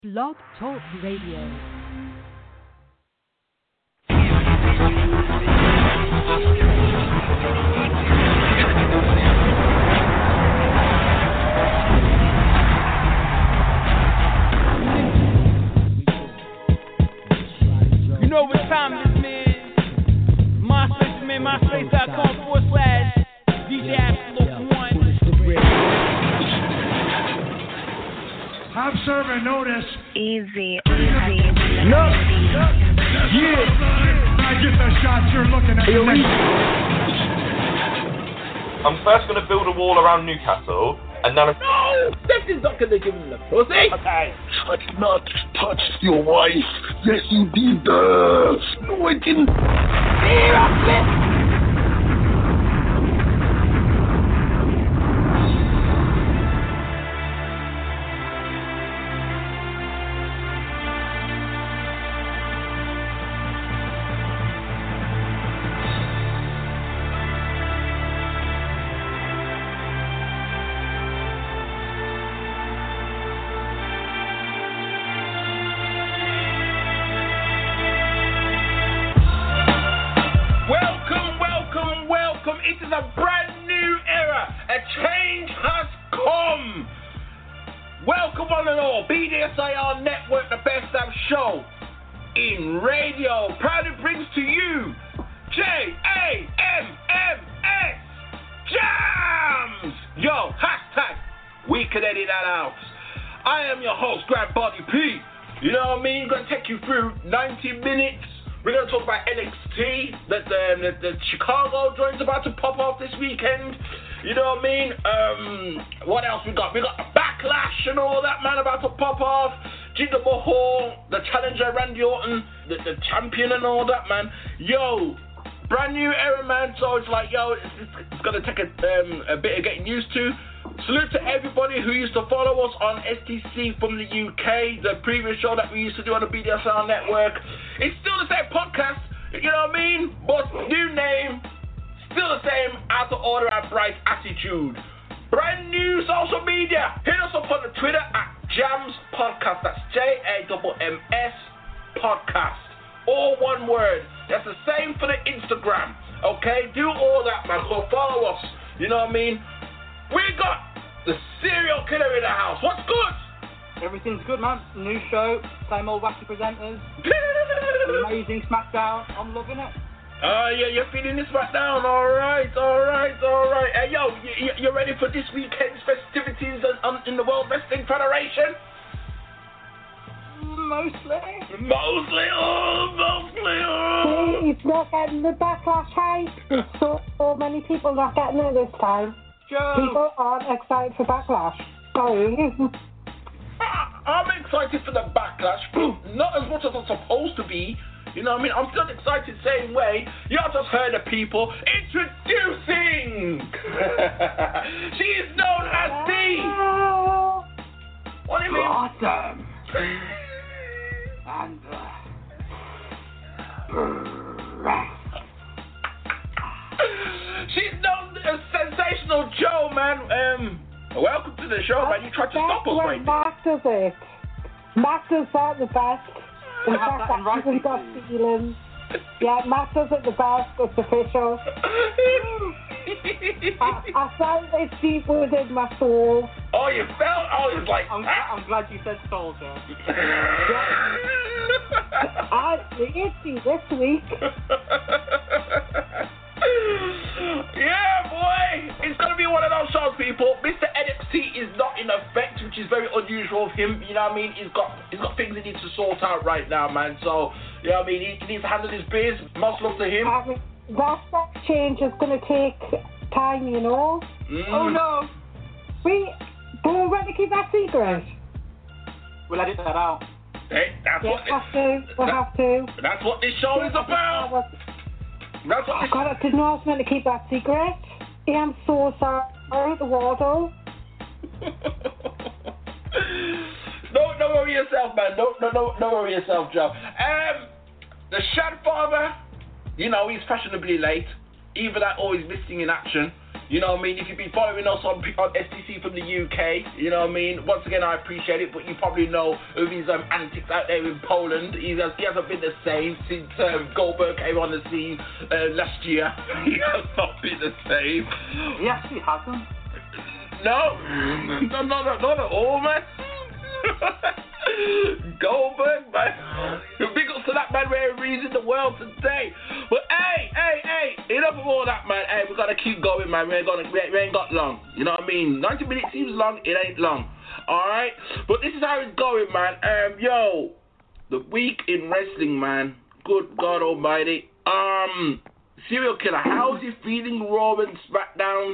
Blog Talk Radio. You know what time this is. MySpace.com/DJ Absolute One. I'm serving notice. Easy. No. Yeah. I get the shots you're looking at. I'm first going to build a wall around Newcastle, and then... No! That is not going to give him the pussy. Okay. I did not touch your wife. Yes, you did. No, I didn't. BDSAR Network, the best damn show in radio, proudly brings to you JAMMS Jams. Yo, hashtag we can edit that out. I am your host, Grand Body P. You know what I mean? Gonna take you through 90 minutes. We're gonna talk about NXT, the Chicago joint's about to pop off this weekend. You know what I mean? What else we got? We got the Backlash and all that, man, about to pop off. Jinder Mahal, the challenger Randy Orton, the champion and all that, man. Yo, brand new era, man. So it's like, yo, it's gonna take a bit of getting used to. Salute to everybody who used to follow us on STC from the UK, the previous show that we used to do on the BDSR Network. It's still the same podcast, you know what I mean? But new name. Still the same, out of order and bright attitude. Brand new social media. Hit us up on the Twitter at Jams Podcast. That's JAMMS Podcast. All one word. That's the same for the Instagram. Okay? Do all that, man. So follow us. You know what I mean? We got the serial killer in the house. What's good? Everything's good, man. New show. Same old wacky presenters. Amazing SmackDown. I'm loving it. Yeah, you're feeling this right down. All right. Hey, yo, you ready for this weekend's festivities in the World Wrestling Federation? Mostly. It's not getting the backlash hype. There's so many people not getting it this time. Joe. People aren't excited for backlash. Sorry. I'm excited for the backlash. Not as much as I'm supposed to be. You know what I mean? I'm still excited same way. You just heard the people introducing. She is known as the... What do you mean? Awesome. And she's known as Sensational Joe, man. Welcome to the show, man. You tried to stop us, right? Matt does it. Matt does that the best. In fact, I haven't got feelings. Yeah, Matt does it the best. It's official. I felt it deep within my soul. Oh, you felt? Oh, it's like... I'm glad you said soul, Joe. The itchy this week. Yeah, boy! It's gonna be one of those shows, people. Mr. NXT is not in effect, which is very unusual of him. You know what I mean? He's got things he needs to sort out right now, man. So, you know what I mean? He needs to handle his biz. Much love to him. That change is gonna take time, you know. Oh no! We're going to keep that secret. We'll edit that out. Hey, We'll have to. That's what this show is about. That's what God, I didn't know I was meant to keep that secret. I'm so sorry, Eduardo. Don't worry yourself, man. Don't worry yourself, Joe. The Shad Father, you know, he's fashionably late. Even that always missing in action. You know what I mean? If you've been following us on STC from the UK, you know what I mean? Once again, I appreciate it, but you probably know of his antics out there in Poland. He hasn't been the same since Goldberg came on the scene last year. He has not been the same. He actually hasn't. No, not at all, man. Goldberg, man. Big ups to that man where he's in the world today. But hey, enough of all that, man. Hey, we gotta keep going, man. We ain't got long. You know what I mean? 90 minutes seems long, it ain't long. Alright? But this is how it's going, man. Yo, the week in wrestling, man. Good God almighty. Serial Killer, how's he feeling Raw and SmackDowns?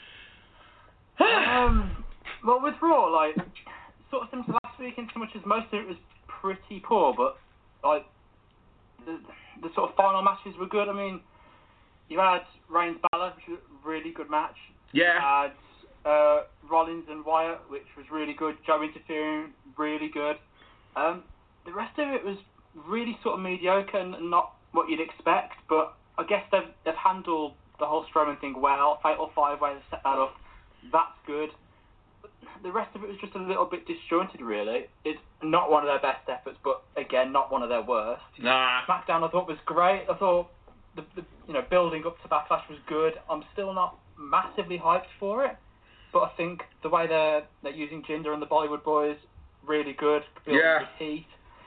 Well, with Raw, like, sort of similar to last week in so much as most of it was pretty poor, but, like, the sort of final matches were good. I mean, you had Reigns Balor, which was a really good match. Yeah. You had Rollins and Wyatt, which was really good. Joe interfering, really good. The rest of it was really sort of mediocre and not what you'd expect, but I guess they've handled the whole Strowman thing well. Fatal 5-Way, they set that up. That's good. The rest of it was just a little bit disjointed, really. It's not one of their best efforts, but again, not one of their worst. Nah. SmackDown, I thought was great. I thought the building up to Backlash was good. I'm still not massively hyped for it, but I think the way they're using Jinder and the Bollywood Boys, really good. Building with heat.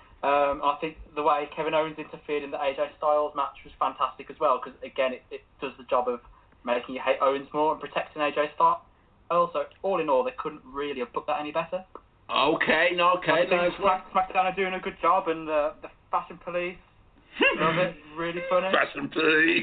I think the way Kevin Owens interfered in the AJ Styles match was fantastic as well, because again, it does the job of making you hate Owens more and protecting AJ Styles. Also, all in all, they couldn't really have put that any better. Okay. SmackDown are doing a good job, and the Fashion Police, love it, really funny. Fashion Police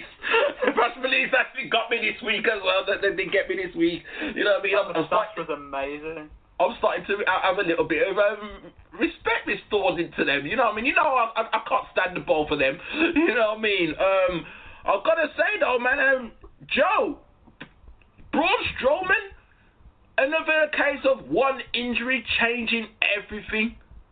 actually got me this week as well. They did get me this week. You know what I mean? That was amazing. I'm starting to have a little bit of respect restored into them. You know what I mean? You know, I can't stand the both of them. You know what I mean? I've got to say though, man, Joe, Braun Strowman. Another case of one injury changing everything.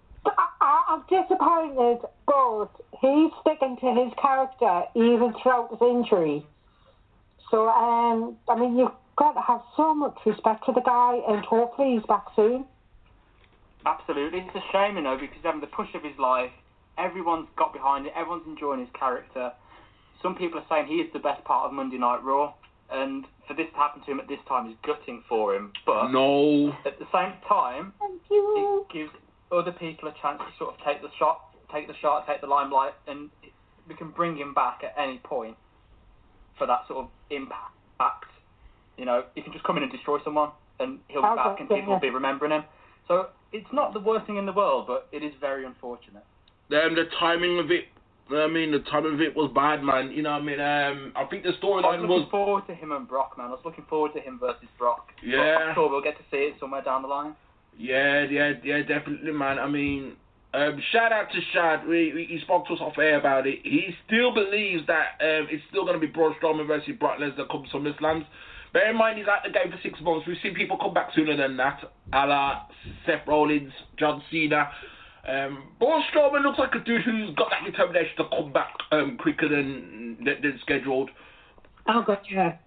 I'm disappointed, but he's sticking to his character even throughout his injury. So, I mean, you've got to have so much respect for the guy, and hopefully he's back soon. Absolutely. It's a shame, because he's having the push of his life. Everyone's got behind it. Everyone's enjoying his character. Some people are saying he is the best part of Monday Night Raw. And for this to happen to him at this time is gutting for him. But no. At the same time, it gives other people a chance to sort of take the shot, take the limelight, and we can bring him back at any point for that sort of impact. You know, he can just come in and destroy someone, and he'll be back, and people will be remembering him. So it's not the worst thing in the world, but it is very unfortunate. The timing of it. I mean, the timing of it was bad, man. You know what I mean? I think the storyline was... I was looking forward to him and Brock, man. I was looking forward to him versus Brock. Yeah. I'm sure we'll get to see it somewhere down the line. Yeah, definitely, man. I mean, shout out to Shad. He spoke to us off air about it. He still believes that it's still going to be Braun Strowman versus Brock Lesnar come SummerSlam. Bear in mind, he's out the game for 6 months. We've seen people come back sooner than that, a la Seth Rollins, John Cena. Braun Strowman looks like a dude who's got that determination to come back quicker than scheduled. Oh, God, yeah.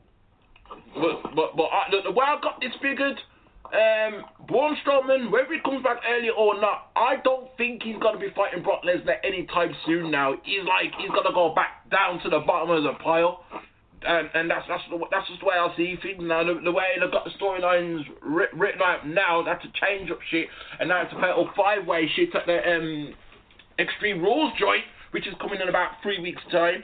But the way I got this figured, Braun Strowman, whether he comes back early or not, I don't think he's going to be fighting Brock Lesnar anytime soon now. He's going to go back down to the bottom of the pile. And that's just the way I see things now. The way they've got the storylines written out now, that's to change up shit, and now it's a fatal 5-way shit at the Extreme Rules joint, which is coming in about 3 weeks' time.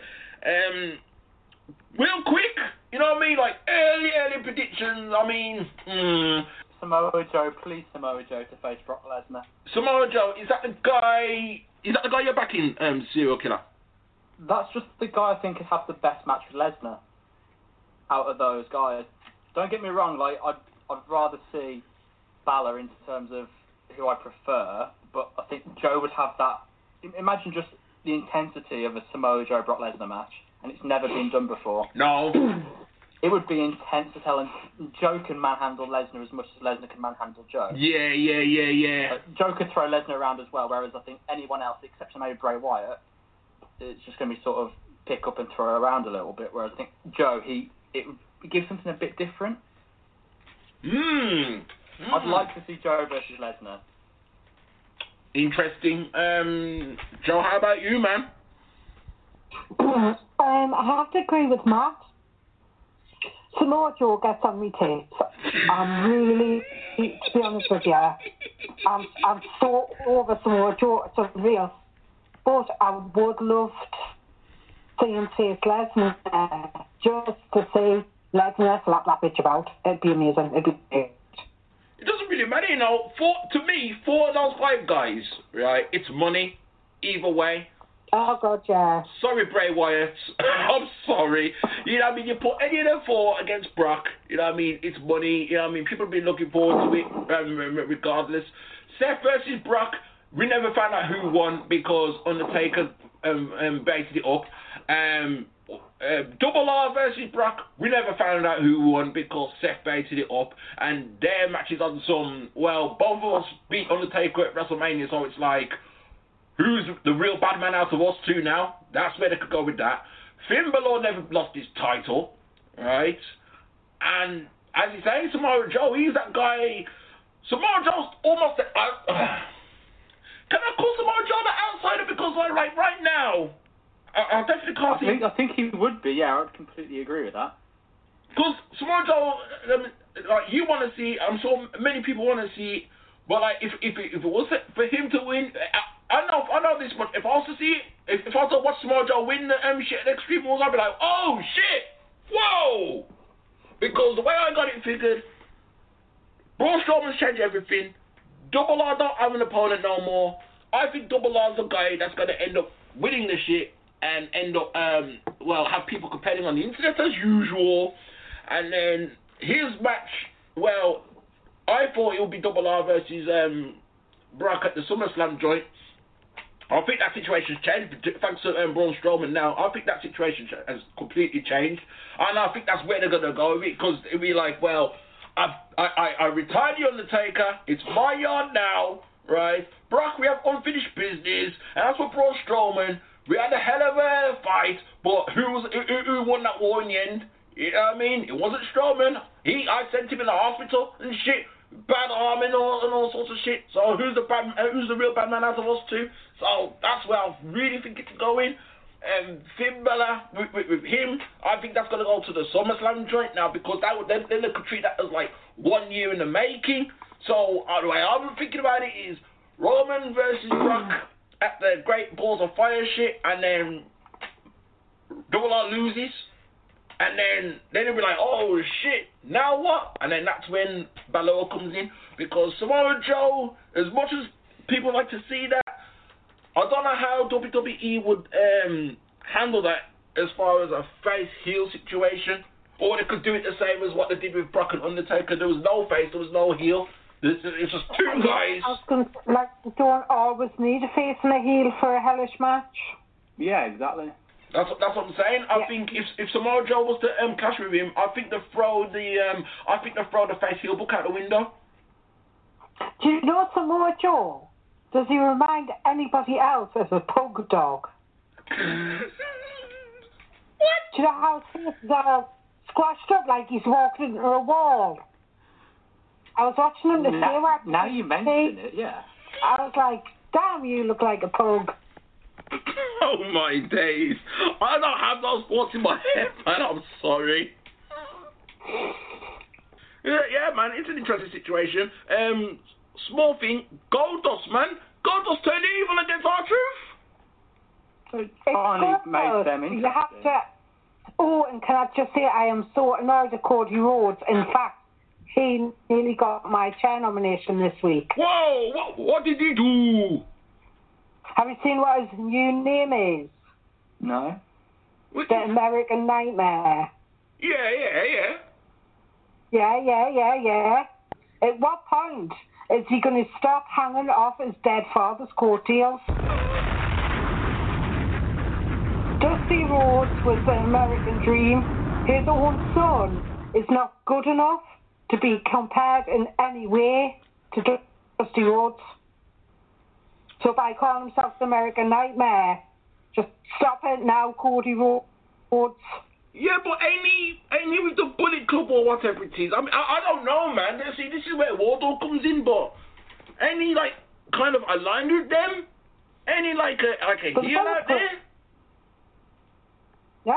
Real quick, you know what I mean? Like early predictions. I mean, Samoa Joe, please Samoa Joe to face Brock Lesnar. Samoa Joe, is that the guy you're backing, Serial Killer? That's just the guy I think could have the best match with Lesnar out of those guys. Don't get me wrong, like I'd rather see Balor in terms of who I prefer, but I think Joe would have that. Imagine just the intensity of a Samoa Joe Brock Lesnar match, and it's never been done before. No. It would be intense to tell, and Joe can manhandle Lesnar as much as Lesnar can manhandle Joe. Yeah. Joe could throw Lesnar around as well, whereas I think anyone else, except for maybe Bray Wyatt, it's just going to be sort of pick up and throw around a little bit, whereas I think Joe, it would give something a bit different. I'd like to see Joe versus Lesnar. Interesting. Joe, how about you, man? I have to agree with Matt. Samoa Joe gets on me tapes. I'm really, to be honest with you, I'm so over Samoa Joe. It's unreal. But I would love to see him face Lesnar just to see Lesnar slap that bitch about. It'd be amazing. It'd be great. It doesn't really matter, you know. To me, 4 of those 5 guys, right? It's money, either way. Oh God, yeah. Sorry, Bray Wyatt. I'm sorry. You know what I mean? You put any of them 4 against Brock. You know what I mean? It's money. You know what I mean? People have been looking forward to it, regardless. Seth versus Brock. We never found out who won because Undertaker baited it up. Double R versus Brock, we never found out who won because Seth baited it up, and their matches on some, well, both of us beat Undertaker at WrestleMania, so it's like, who's the real bad man out of us two now? That's where they could go with that. Finn Balor never lost his title, right? And as you say, Samoa Joe, he's that guy. Samoa Joe's almost can I call Samoa Joe the outsider? Because like right now, I definitely can't see. I think he would be. Yeah, I would completely agree with that. Because Samoa Joe, like you want to see, I'm sure many people want to see, but like if it was for him to win, I know this, but if I was to see, if I was to watch Samoa Joe win the shit at Extreme Rules, I'd be like, oh shit, whoa, because the way I got it figured, Braun Strowman's changed everything. Double R don't have an opponent no more. I think Double R's the guy that's gonna end up winning the shit and end up have people comparing on the internet as usual. And then his match, well, I thought it would be Double R versus Brock at the SummerSlam joint. I think that situation's changed thanks to Braun Strowman now. I think that situation has completely changed, and I think that's where they're gonna go with it, because it'll be like, well, I retired the Undertaker. It's my yard now, right? Brock, we have unfinished business, and that's for Braun Strowman. We had a hell of a fight, but who won that war in the end? You know what I mean? It wasn't Strowman. I sent him in the hospital and shit, bad arm and all sorts of shit. So who's the real bad man out of us two? So that's where I really think it's going. Finn Balor with him, I think that's gonna go to the SummerSlam joint now, because then they could treat that as like 1 year in the making. So the way I'm thinking about it is Roman versus Brock at the Great Balls of Fire shit, and then Double R loses, and then they'll be like, oh shit, now what? And then that's when Balor comes in, because Samoa Joe, as much as people like to see that, I don't know how WWE would handle that as far as a face-heel situation, or they could do it the same as what they did with Brock and Undertaker. There was no face, there was no heel. It's just two guys. I was going to, like, don't always need a face and a heel for a hellish match. Yeah, exactly. That's what I'm saying. I think if Samoa Joe was to clash with him, I think they throw the face heel book out the window. Do you know Samoa Joe? Does he remind anybody else of a pug dog? What? Do you know how his faces are squashed up like he's walking into a wall? I was watching him today. Now you mention it, yeah. I was like, damn, you look like a pug. Oh my days. I don't have those thoughts in my head, man. I'm sorry. Yeah, man, it's an interesting situation. Small thing, Goldust, man. Goldust turned evil against R-Truth. So it finally made them interesting. You have to... Oh, and can I just say, I am so annoyed at Cody Rhodes. In fact, he nearly got my chair nomination this week. Whoa! What did he do? Have you seen what his new name is? No. The American Nightmare. Yeah. Yeah. At what point is he going to stop hanging off his dead father's coattails? Dusty Rhodes was the American dream. His own son is not good enough to be compared in any way to Dusty Rhodes. So by calling himself the American Nightmare, just stop it now, Cody Rhodes. Yeah, but ain't he with the Bullet Club or whatever it is? I mean, I don't know, man. See, this is where Wardlow comes in, but ain't he like kind of aligned with them? Ain't he like a heel out there? No.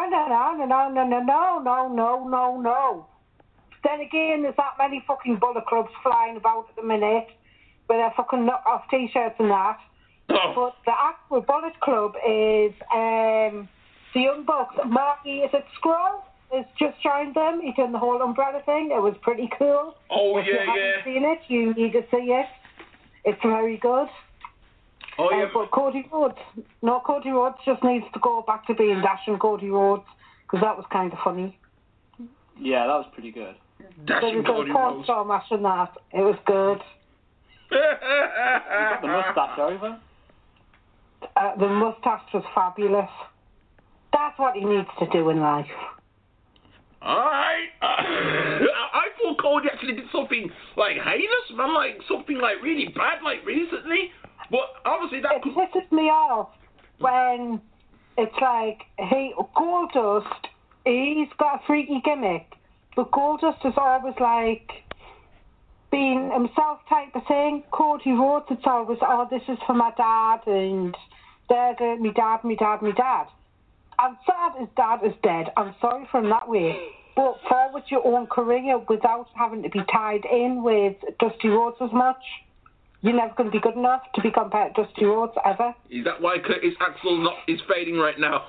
Then again, there's that many fucking Bullet Clubs flying about at the minute with their fucking knock-off T-shirts and that. Oh. But the actual Bullet Club is the Young Bucks. Marky, is it Scroll? Has just joined them. He done the whole umbrella thing. It was pretty cool. Oh, if you haven't seen it, you need to see it. It's very good. Oh, yeah. But Cody Rhodes just needs to go back to being Dashing Cody Rhodes, because that was kind of funny. Yeah, that was pretty good. Dashing Cody Rhodes. So much in that. It was good. You got the moustache over? The moustache was fabulous. That's what he needs to do in life. Alright. I thought Cody actually did something like heinous, man, like something like really bad, like recently. But obviously that it pisses me off when it's like, hey, Goldust, he's got a freaky gimmick, but Goldust is always like being himself type of thing. Cody Rhodes, it's always, oh, this is for my dad, and me dad. I'm sad his dad is dead. I'm sorry for him that way. But forward your own career without having to be tied in with Dusty Rhodes as much. You're never going to be good enough to be compared to Dusty Rhodes, ever. Is that why Curtis Axel is fading right now?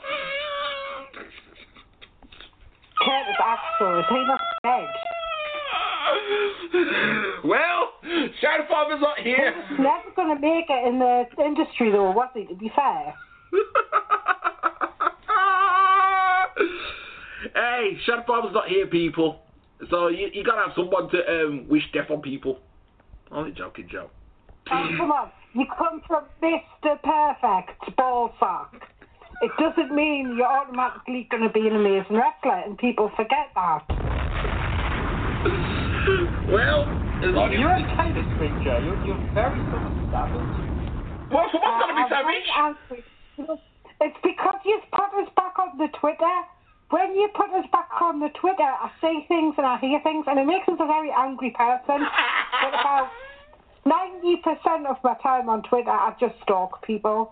Curtis Axel, is he not dead? Well, Shadow Father's not here. He's never going to make it in the industry, though, was he, to be fair? Hey, Shadow Father's not here, people. So you got to have someone to wish death on people. Only joking, Joe. Oh, come on. You come from Mr. Perfect, ballsack. It doesn't mean you're automatically going to be an amazing wrestler, and people forget that. Well, you're okay this week, Joe. You're very sort of savage. Well, someone's going to be savage. It's because you've put us back on the Twitter. When you put us back on the Twitter, I say things and I hear things, and it makes us a very angry person. But about 90% of my time on Twitter, I just stalk people.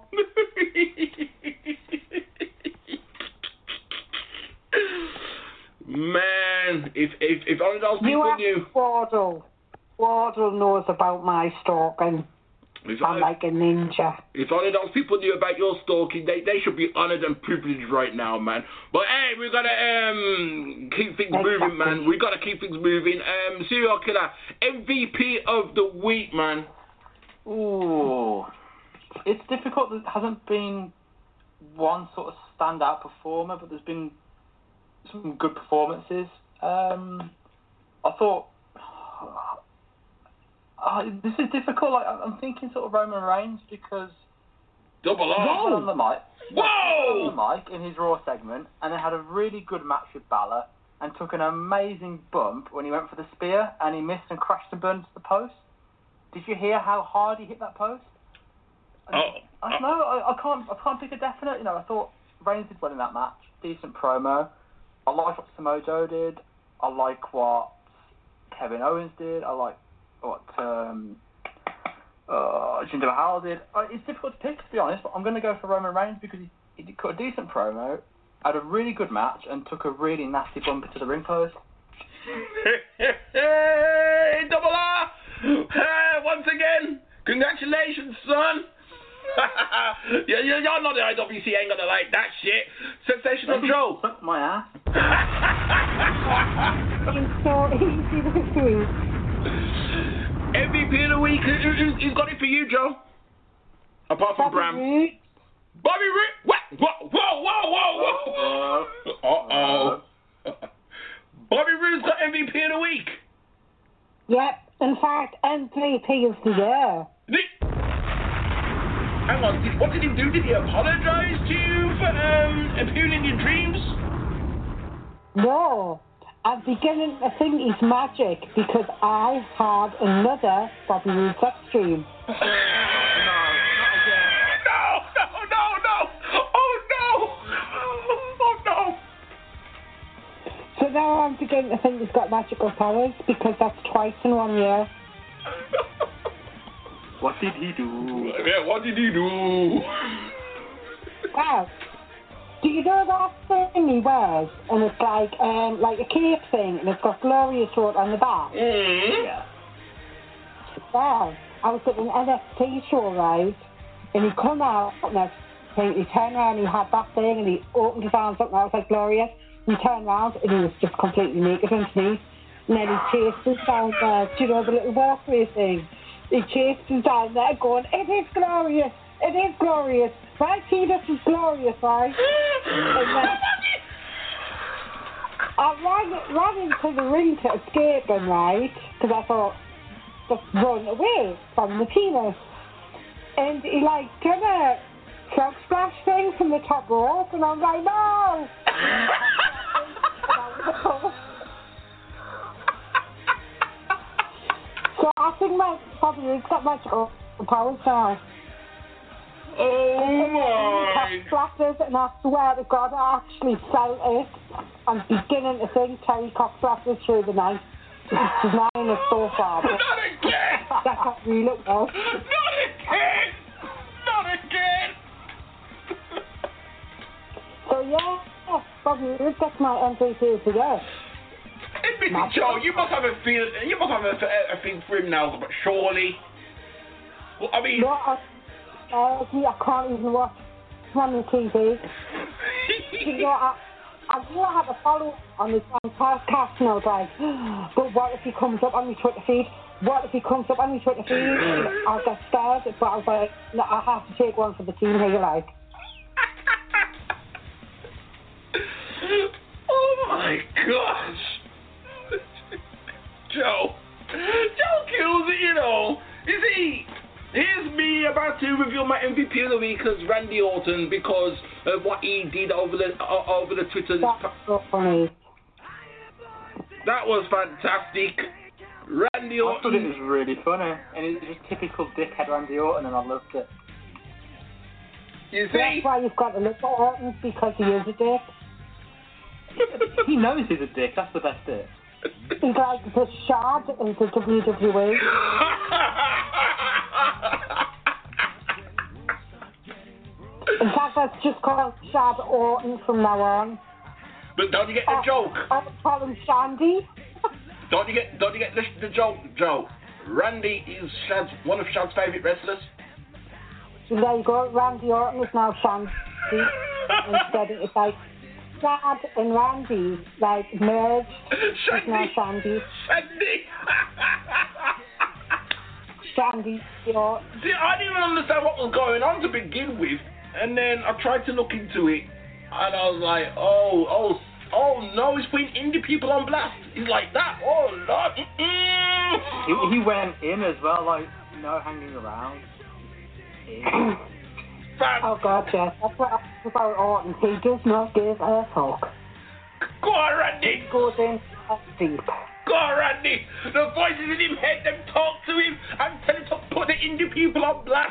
Man, if only those people knew. Wardle knows about my stalking. I'm like a ninja. If only those people knew about your stalking, they should be honored and privileged right now, man. But hey, we gotta keep things moving, man. We gotta keep things moving. Serial Killer, MVP of the week, man. Ooh, it's difficult. There hasn't been one sort of standout performer, but there's been some good performances. I thought. This is difficult. Like, I'm thinking sort of Roman Reigns because Double R on the mic. Whoa! On the mic in his Raw segment, and then had a really good match with Balor, and took an amazing bump when he went for the spear, and he missed and crashed and burned to the post. Did you hear how hard he hit that post? I don't know. I can't pick a definite. You know, I thought Reigns did well in that match. Decent promo. I like what Samoa Joe did. I like what Kevin Owens did. I like what Jinder Mahal did. It's difficult to pick, to be honest, but I'm going to go for Roman Reigns because he cut a decent promo, had a really good match, and took a really nasty bump into the ring post. Hey, Double R! Once again, congratulations, son! Y'all know the IWC ain't gonna like that shit. Sensational Joe. Suck my ass. It's so easy this week. MVP of the week. Who's got it for you, Joe? Apart from Bram. Bobby Roode. What? Whoa. Uh-oh. Bobby Roode's got MVP of the week. Yep. In fact, MVP of the year. Hang on. What did he do? Did he apologize to you for impugning your dreams? No. I'm beginning to think he's magic because I had another Bobby Roode sex dream. No. Oh, no. I'm beginning to think he's got magical powers because that's twice in 1 year. What did he do? Yeah, what did he do? Wow. Do you know that thing he wears? And it's like a cape thing, and it's got Glorious wrote on the back. Yeah. Wow. I was at an NXT show, right? And he come out and everything. He turned around, and he had that thing, and he opened his arms up, and I was like, Glorious. And he turned around, and he was just completely naked underneath. And then he chased us down there, do you know, the little walkway thing. He chased us down there going, it is glorious, it is glorious. Right, this is glorious, right? And then I ran into the ring to escape him, right? Because I thought, just run away from the penis. And he did a frog splash thing from the top rope, and I'm like, no! So I think probably he's got magical powers now. Oh my! Cockblasters, and I swear to God, I actually felt it. I'm beginning to think Terry Cockblasters through the night. She's not in it so far. Not again! That's not really well. Not again! Not again! So yeah, Bobby Roode gets my MVP today. Admit it, Joe, you must have a feel. You must have a thing for him now, but surely. Well, I mean. No, I can't even watch him on the TV. You know, I knew I had to follow on this podcast, and I was like, but what if he comes up on my Twitter feed? What if he comes up on my Twitter feed? I'll get scared, but I was like, no, I have to take one for the team here, like. Oh my gosh! Joe kills it, you know. You see, here's me about to reveal my MVP of the week as Randy Orton because of what he did over the Twitter. That's so funny. That was fantastic. Randy Orton. I thought it was really funny, and it was just typical dickhead Randy Orton, and I loved it. You see? That's why you've got to look at Orton, because he is a dick. He knows he's a dick, that's the best bit. He's like the Shad in the WWE. In fact, that's just called Shad Orton from now on. But don't you get the joke? I would call him Shandy. Don't you get the joke, Joe? Randy is one of Shad's favourite wrestlers. So there you go, Randy Orton is now Shandy. Instead it's like Shad and Randy, merged. It's now Shandy. Shandy, you know. See, I didn't even understand what was going on to begin with, and then I tried to look into it, and I was like, oh no, he's putting indie people on blast. He's like that. Oh Lord. He went in as well, no hanging around. Oh God, yes. That's what I was about Orton. He does not give a fuck. Go on, Randy. He goes in deep. Go on, Randy. The voices in his head, them talk to him and tell him to put the indie people on blast.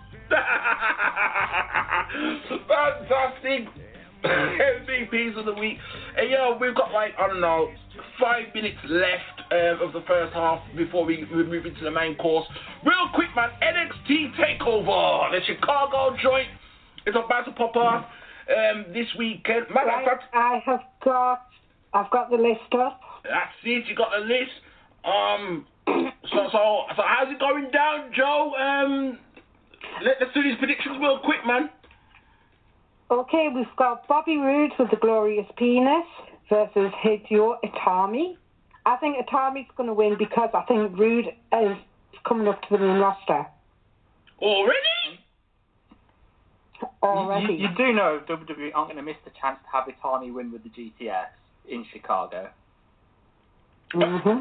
Fantastic. MVPs of the week. And we've got 5 minutes left of the first half before we move into the main course. Real quick, man, NXT TakeOver, the Chicago joint is about to pop off this weekend. Man, right, I've got the list up. That's it, you got the list. So how's it going down, Joe? Let's do these predictions real quick, man. Okay, we've got Bobby Roode with the glorious penis versus Hideo Itami. I think Itami's going to win because I think Roode is coming up to the main roster. Already? You do know WWE aren't going to miss the chance to have Itami win with the GTS in Chicago. Mm-hmm.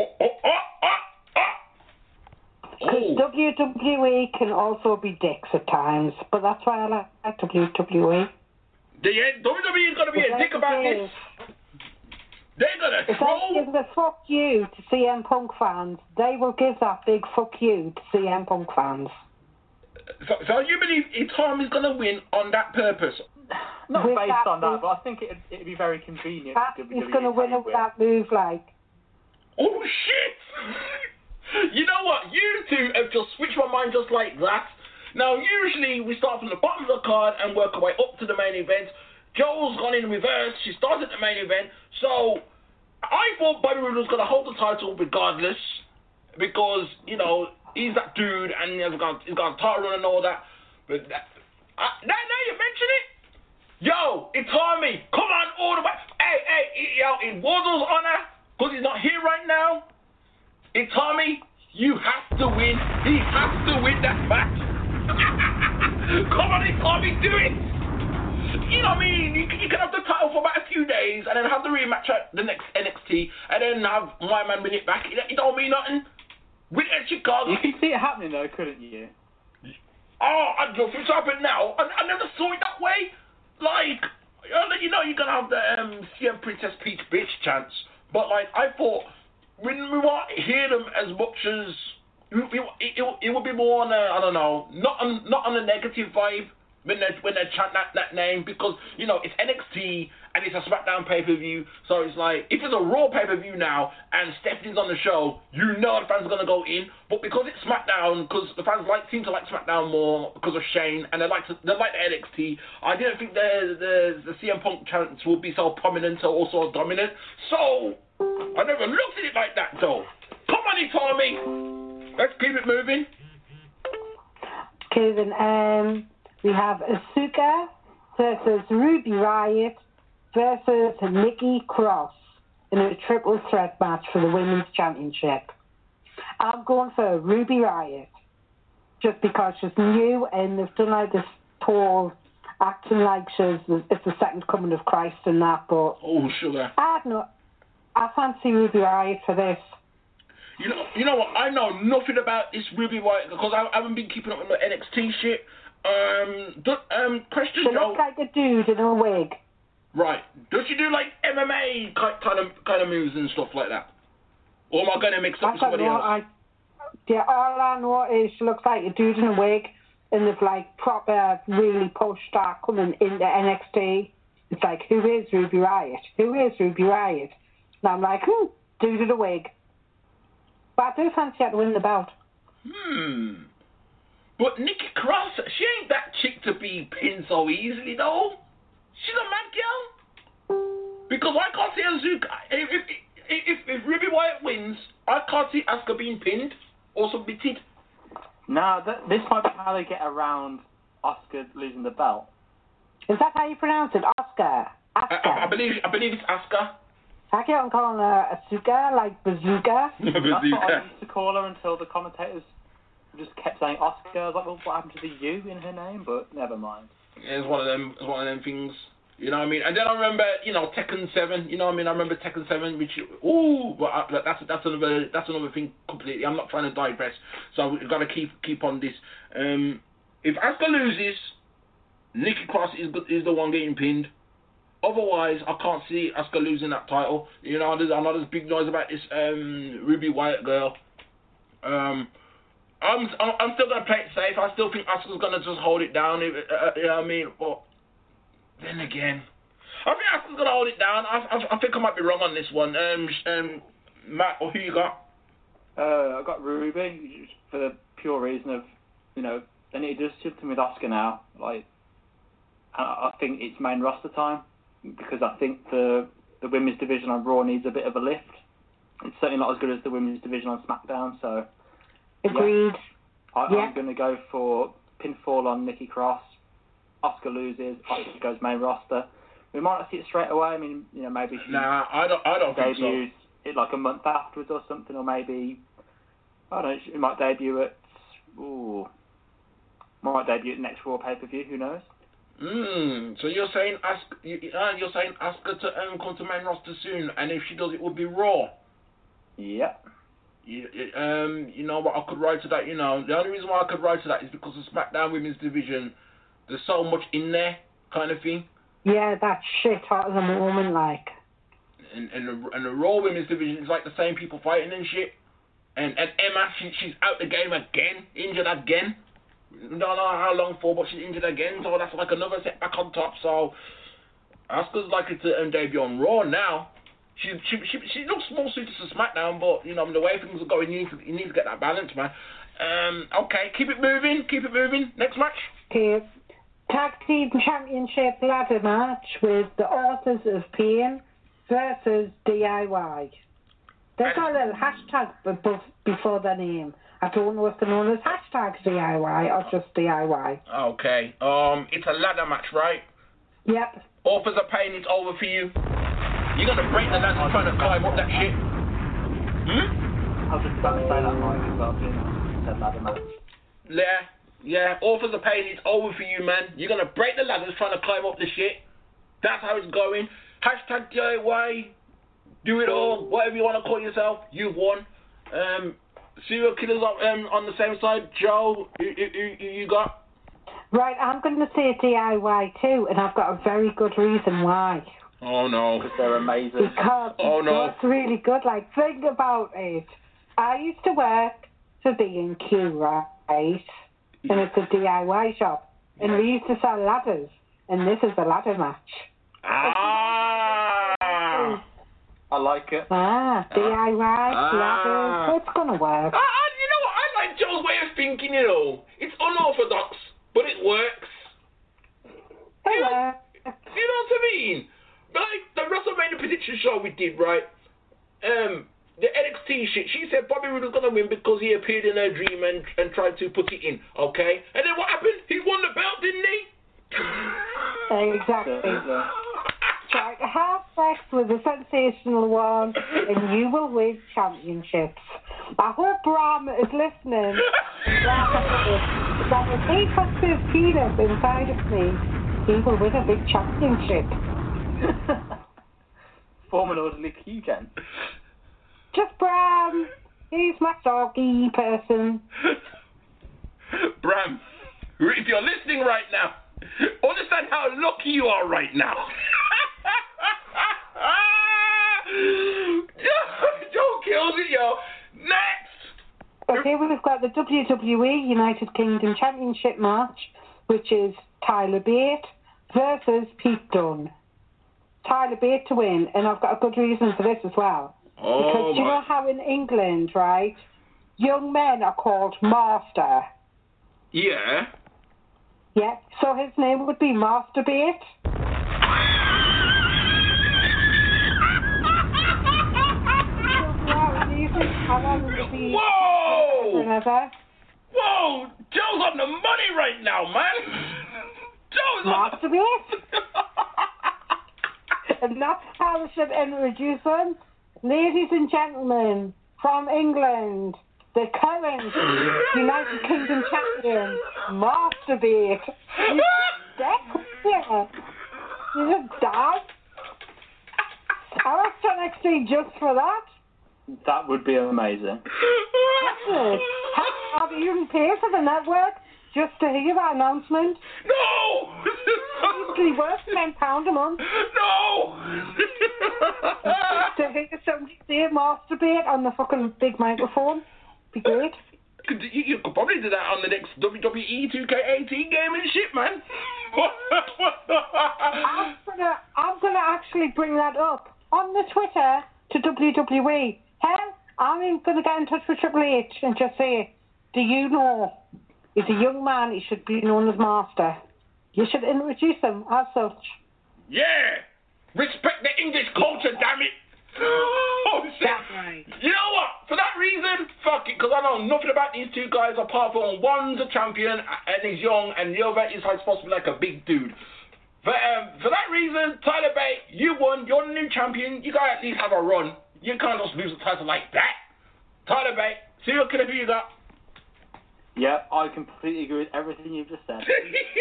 Because WWE can also be dicks at times, but that's why I like WWE. WWE is going to be a dick about this. They're going to troll. If they give the fuck you to CM Punk fans, they will give that big fuck you to CM Punk fans. So you believe Itami's going to win on that purpose? Not with based that on that, move. but I think it'd be very convenient. He's going to win it with that move, like. Oh shit! You know what? You two have just switched my mind just like that. Now, usually we start from the bottom of the card and work our way up to the main event. Joel's gone in reverse. She started the main event. So, I thought Bobby Roode was going to hold the title regardless because, you know, he's that dude and he's got a title run and all that. But now you mention it. Yo, Itami, come on all the way. Hey, yo, in Wardlow's honor, because he's not here right now, Itami, you have to win. He has to win that match. Come on, Itami, do it. You know what I mean? You can have the title for about a few days and then have the rematch at the next NXT and then have my man win it back. It don't mean nothing. Win it at Chicago. You can see it happening though, couldn't you? Oh, I'd love it to happen now. I never saw it that way. Like, you know, you're gonna have the CM Princess Peach bitch chance, but like, I thought when we won't hear them as much as it would be more on a, I don't know, not on a negative vibe when they chant that name, because you know it's NXT and it's a SmackDown pay-per-view, so it's like if it's a Raw pay-per-view now and Stephanie's on the show, you know the fans are gonna go in, but because it's SmackDown, because the fans seem to like SmackDown more because of Shane and they like the NXT, I didn't think the CM Punk chants would be so prominent or also dominant, so I never looked at it like that though. Come on, Itami, let's keep it moving. Okay, then we have Asuka versus Ruby Riott versus Nikki Cross in a triple threat match for the Women's Championship. I'm going for Ruby Riott just because she's new and they've done like this whole acting like it's the second coming of Christ and that, but oh sugar, I fancy Ruby Riott for this. You know what? I know nothing about this Ruby Riott because I haven't been keeping up with the NXT shit. Question, She looks like a dude in a wig. Right. Does she do like MMA kind of moves and stuff like that? Or am I going to mix up with somebody else? All I know is she looks like a dude in a wig and they've like proper really pushed her coming into NXT. It's like, who is Ruby Riott? Who is Ruby Riott? And I'm like, dude in a wig. But I do fancy her to win the belt. But Nikki Cross, she ain't that chick to be pinned so easily, though. She's a mad girl. Because I can't see Asuka. If Ruby Riott wins, I can't see Asuka being pinned or submitted. No, this might be how they get around Asuka losing the belt. Is that how you pronounce it? Asuka? I believe it's Asuka. I keep on calling her Asuka, like Bazooka. That's what I used to call her until the commentators just kept saying Asuka. I was like, well, what happened to the U in her name? But never mind. Yeah, it's one of them things. You know what I mean? And then I remember, Tekken 7. You know what I mean? I remember Tekken 7, which but that's another thing completely. I'm not trying to digress, so we've got to keep on this. If Asuka loses, Nikki Cross is the one getting pinned. Otherwise, I can't see Asuka losing that title. You know, I know there's big noise about this Ruby Riott girl. I'm still gonna play it safe. I still think Asuka's gonna just hold it down. You know what I mean? But then again, I think Asuka's gonna hold it down. I think I might be wrong on this one. Matt, who you got? I got Ruby for the pure reason of, they need to do something with Asuka now. Like, I think it's main roster time because I think the women's division on Raw needs a bit of a lift. It's certainly not as good as the women's division on SmackDown. So. Agreed. Yeah. I'm going to go for pinfall on Nikki Cross. Asuka loses. Asuka goes main roster. We might not see it straight away. I mean, maybe she I don't think so. debuts it like a month afterwards or something, or maybe I don't know. She might debut at next Raw pay-per-view. Who knows? So you're saying Asuka to come to main roster soon, and if she does, it would be Raw. Yep. You know what, I could write to that, the only reason why I could write to that is because the SmackDown Women's Division, there's so much in there, kind of thing. Yeah, that's shit hot at the moment, like. And the Raw Women's Division is like the same people fighting and shit. And Emma, she's out the game again, injured again. Don't know how long for, but she's injured again, so that's like another setback on top. So Asuka's likely to debut on Raw now. She looks more suited to SmackDown, but you know the way things are going, you need to get that balance, man. Okay, keep it moving. Next match. Okay. Tag Team Championship ladder match with the Authors of Pain versus DIY. They've got a little hashtag before their name. I don't know if they're known as hashtag DIY or just DIY. Okay. It's a ladder match, right? Yep. Authors of Pain, it's over for you. You're gonna break the ladder trying to climb up that shit. I was just about to say that, Mike, as well, said ladder match. Yeah. Authors of Pain, it's over for you, man. You're gonna break the ladders trying to climb up the shit. That's how it's going. Hashtag DIY. Do it all. Whatever you want to call yourself. You've won. Serial killers on the same side. Joe, you got? Right, I'm going to say DIY too, and I've got a very good reason why. Oh no. Because they're amazing. Because it's really good. Like, think about it. I used to work for B&Q, right? And it's a DIY shop. And we used to sell ladders. And this is a ladder match. I like it. DIY, ladders. It's going to work. You know what? I like Joe's way of thinking, you know. It's unorthodox, but it works. You know what I mean? Like the WrestleMania prediction show we did, right? The NXT shit. She said Bobby Roode was gonna win because he appeared in her dream and tried to put it in. Okay, and then what happened? He won the belt, didn't he? Exactly. Try to have sex with a sensational one, and you will win championships. I hope Bram is listening. That if he puts his penis inside of me, he will win a big championship. Form an orderly queue, Jen. Just Bram. He's my doggy person. Bram, if you're listening right now, understand how lucky you are right now. Joe kills it, yo. Next. Okay, we've got the WWE United Kingdom Championship match, which is Tyler Bate versus Pete Dunne. Tyler Bate to win, and I've got a good reason for this as well. Because you know how in England, right, young men are called Master? Yeah. Yeah, so his name would be Master Bate. Whoa! Joe's on the money right now, man! Joe's Master Bate? And that's how we should introduce him. Ladies and gentlemen, from England, the current United Kingdom champion, Master Bate. You dead? You just died? I watched NXT just for that. That would be amazing. Have you even paid for the network just to hear that announcement? No! Usually worth £10 a month. No! To hear somebody say Master Bate on the fucking big microphone. Be great. You could probably do that on the next WWE 2K18 game and shit, man. I'm gonna actually bring that up on the Twitter to WWE. Hell, I'm even gonna get in touch with Triple H and just say, do you know, he's a young man, he should be known as Master. You should introduce him as such. Yeah! Respect the English culture, damn it! Oh, shit. That's right. You know what? For that reason, fuck it, because I know nothing about these two guys apart from one's a champion and he's young and the other is supposed to be like a big dude. For that reason, Tyler Bate, you won, you're the new champion, you gotta at least have a run. You can't just lose the title like that. Tyler Bate, serial killer, who you got? Yeah, I completely agree with everything you've just said.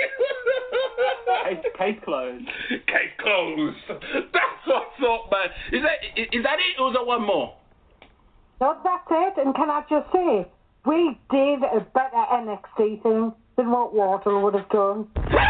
Case closed. Case closed. That's what's up, man. Is that it, or is there one more? No, that's it. And can I just say, we did a better NXT thing than what Wardle would have done.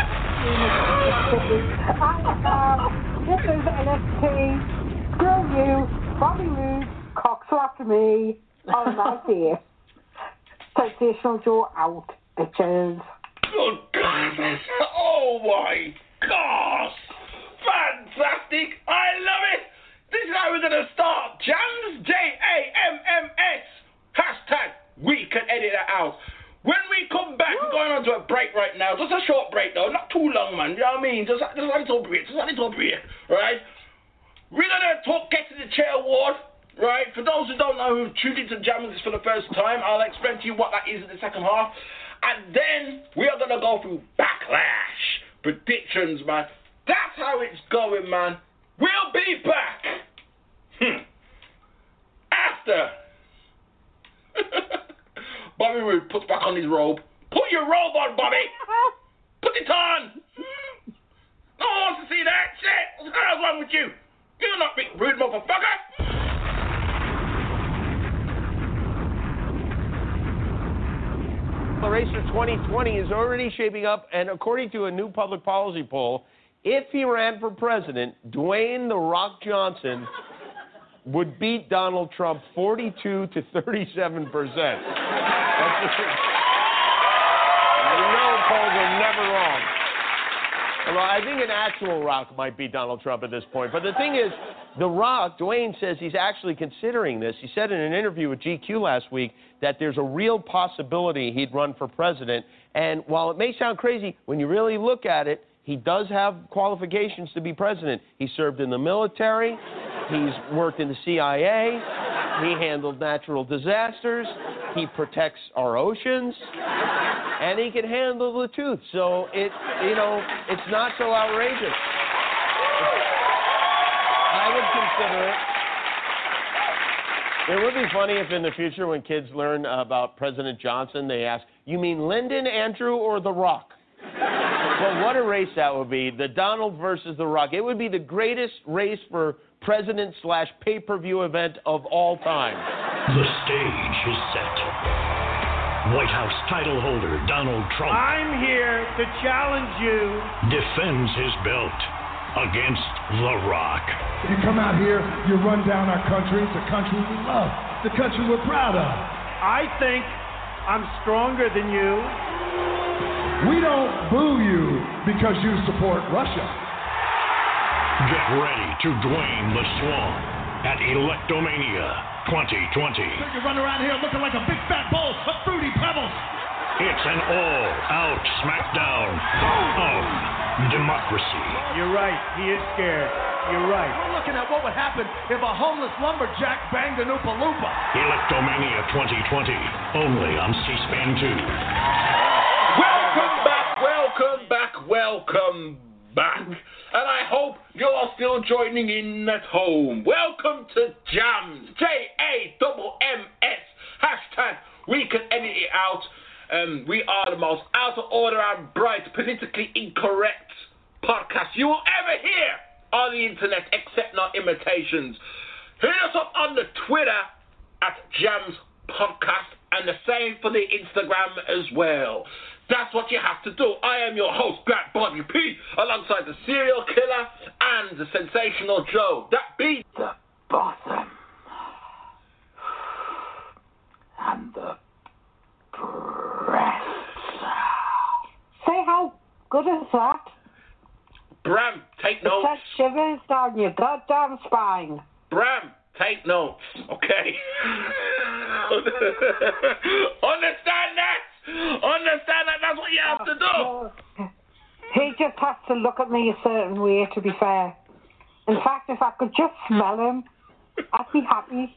This is NXT. Screw you. Bobby Roode, cock slapped me on my face. Sensational Joe out. bitches. Good God. Oh my gosh. Fantastic. I love it. This is how we're going to start. Jams, Jamms. Hashtag we can edit it out. When we come back, we're going on to a break right now. Just a short break though. Not too long, man. You know what I mean? Just a little break. Right? We're going to get to the chair award. Right? For those who don't know who've tuned into Jams for the first time, I'll explain to you what that is in the second half. And then we are going to go through Backlash predictions, man. That's how it's going, man. We'll be back. After Bobby Roode puts back on his robe. Put your robe on, Bobby. Put it on. No one wants to see that shit. What the hell's wrong with you? You're not Rick Rude, motherfucker. The race for 2020 is already shaping up, and according to a new public policy poll, if he ran for president, Dwayne "The Rock" Johnson would beat Donald Trump 42 to 37%. Polls are never wrong. Although I think an actual Rock might beat Donald Trump at this point. But the thing is, The Rock, Dwayne, says he's actually considering this. He said in an interview with GQ last week that there's a real possibility he'd run for president. And while it may sound crazy, when you really look at it, he does have qualifications to be president. He served in the military. He's worked in the CIA. He handled natural disasters. He protects our oceans. And he can handle the truth. So it's not so outrageous. I would consider it. It would be funny if in the future when kids learn about President Johnson, they ask, you mean Lyndon, Andrew, or The Rock? Well, what a race that would be. The Donald versus The Rock. It would be the greatest race for president/pay-per-view event of all time. The stage is set. White House title holder Donald Trump. I'm here to challenge you. Defends his belt against The Rock. You come out here, you run down our country. It's a country we love. The country we're proud of. I think I'm stronger than you. We don't boo you because you support Russia. Get ready to Dwayne the Swan at Electomania 2020. You run around here looking like a big fat bowl of Fruity Pebbles. It's an all-out smackdown of democracy. You're right. He is scared. You're right. We're looking at what would happen if a homeless lumberjack banged an Oompa Loompa. Electomania 2020, only on C-SPAN 2. Welcome back. And I hope you're still joining in at home. Welcome to Jams, Jamms. Hashtag we can edit it out. We are the most out of order and bright, politically incorrect podcast you will ever hear on the internet, except not imitations. Hit us up on the Twitter at Jams Podcast, and the same for the Instagram as well. That's what you have to do. I am your host, Grant Bobby P, alongside the serial killer and the sensational Joe. That be the bottom and the breasts. Say how good is that? Bram, take notes. It says shivers down your goddamn spine. Bram, take notes, okay? Understand that? Understand that? That's what you have to do. He just has to look at me a certain way, to be fair. In fact, if I could just smell him, I'd be happy.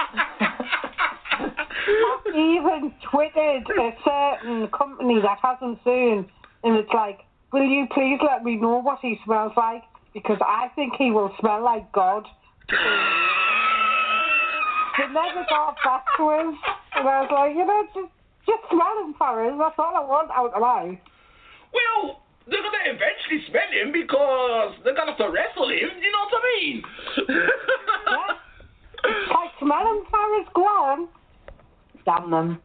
I've even tweeted a certain company that hasn't soon, and it's like, will you please let me know what he smells like? Because I think he will smell like God. They never got back to him. And I was like, just smell him for us. That's all I want out of life. Well, they're going to eventually smell him because they're going to have to wrestle him. You know what I mean? Yeah. It's like smell him for us. Go on. Damn them.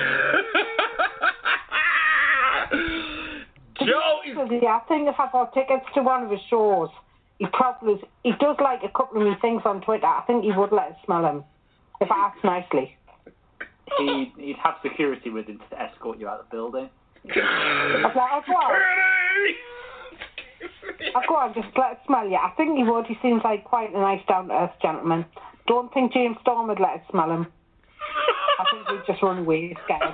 Joe is... I think if I got tickets to one of his shows, he does like a couple of me things on Twitter. I think he would let us smell him if I asked nicely. He'd have security with him to escort you out of the building. I was like, I'll go on, just let it smell you. I think he would. He seems like quite a nice, down-to-earth gentleman. Don't think James Storm would let it smell him. I think he'd just run away scared.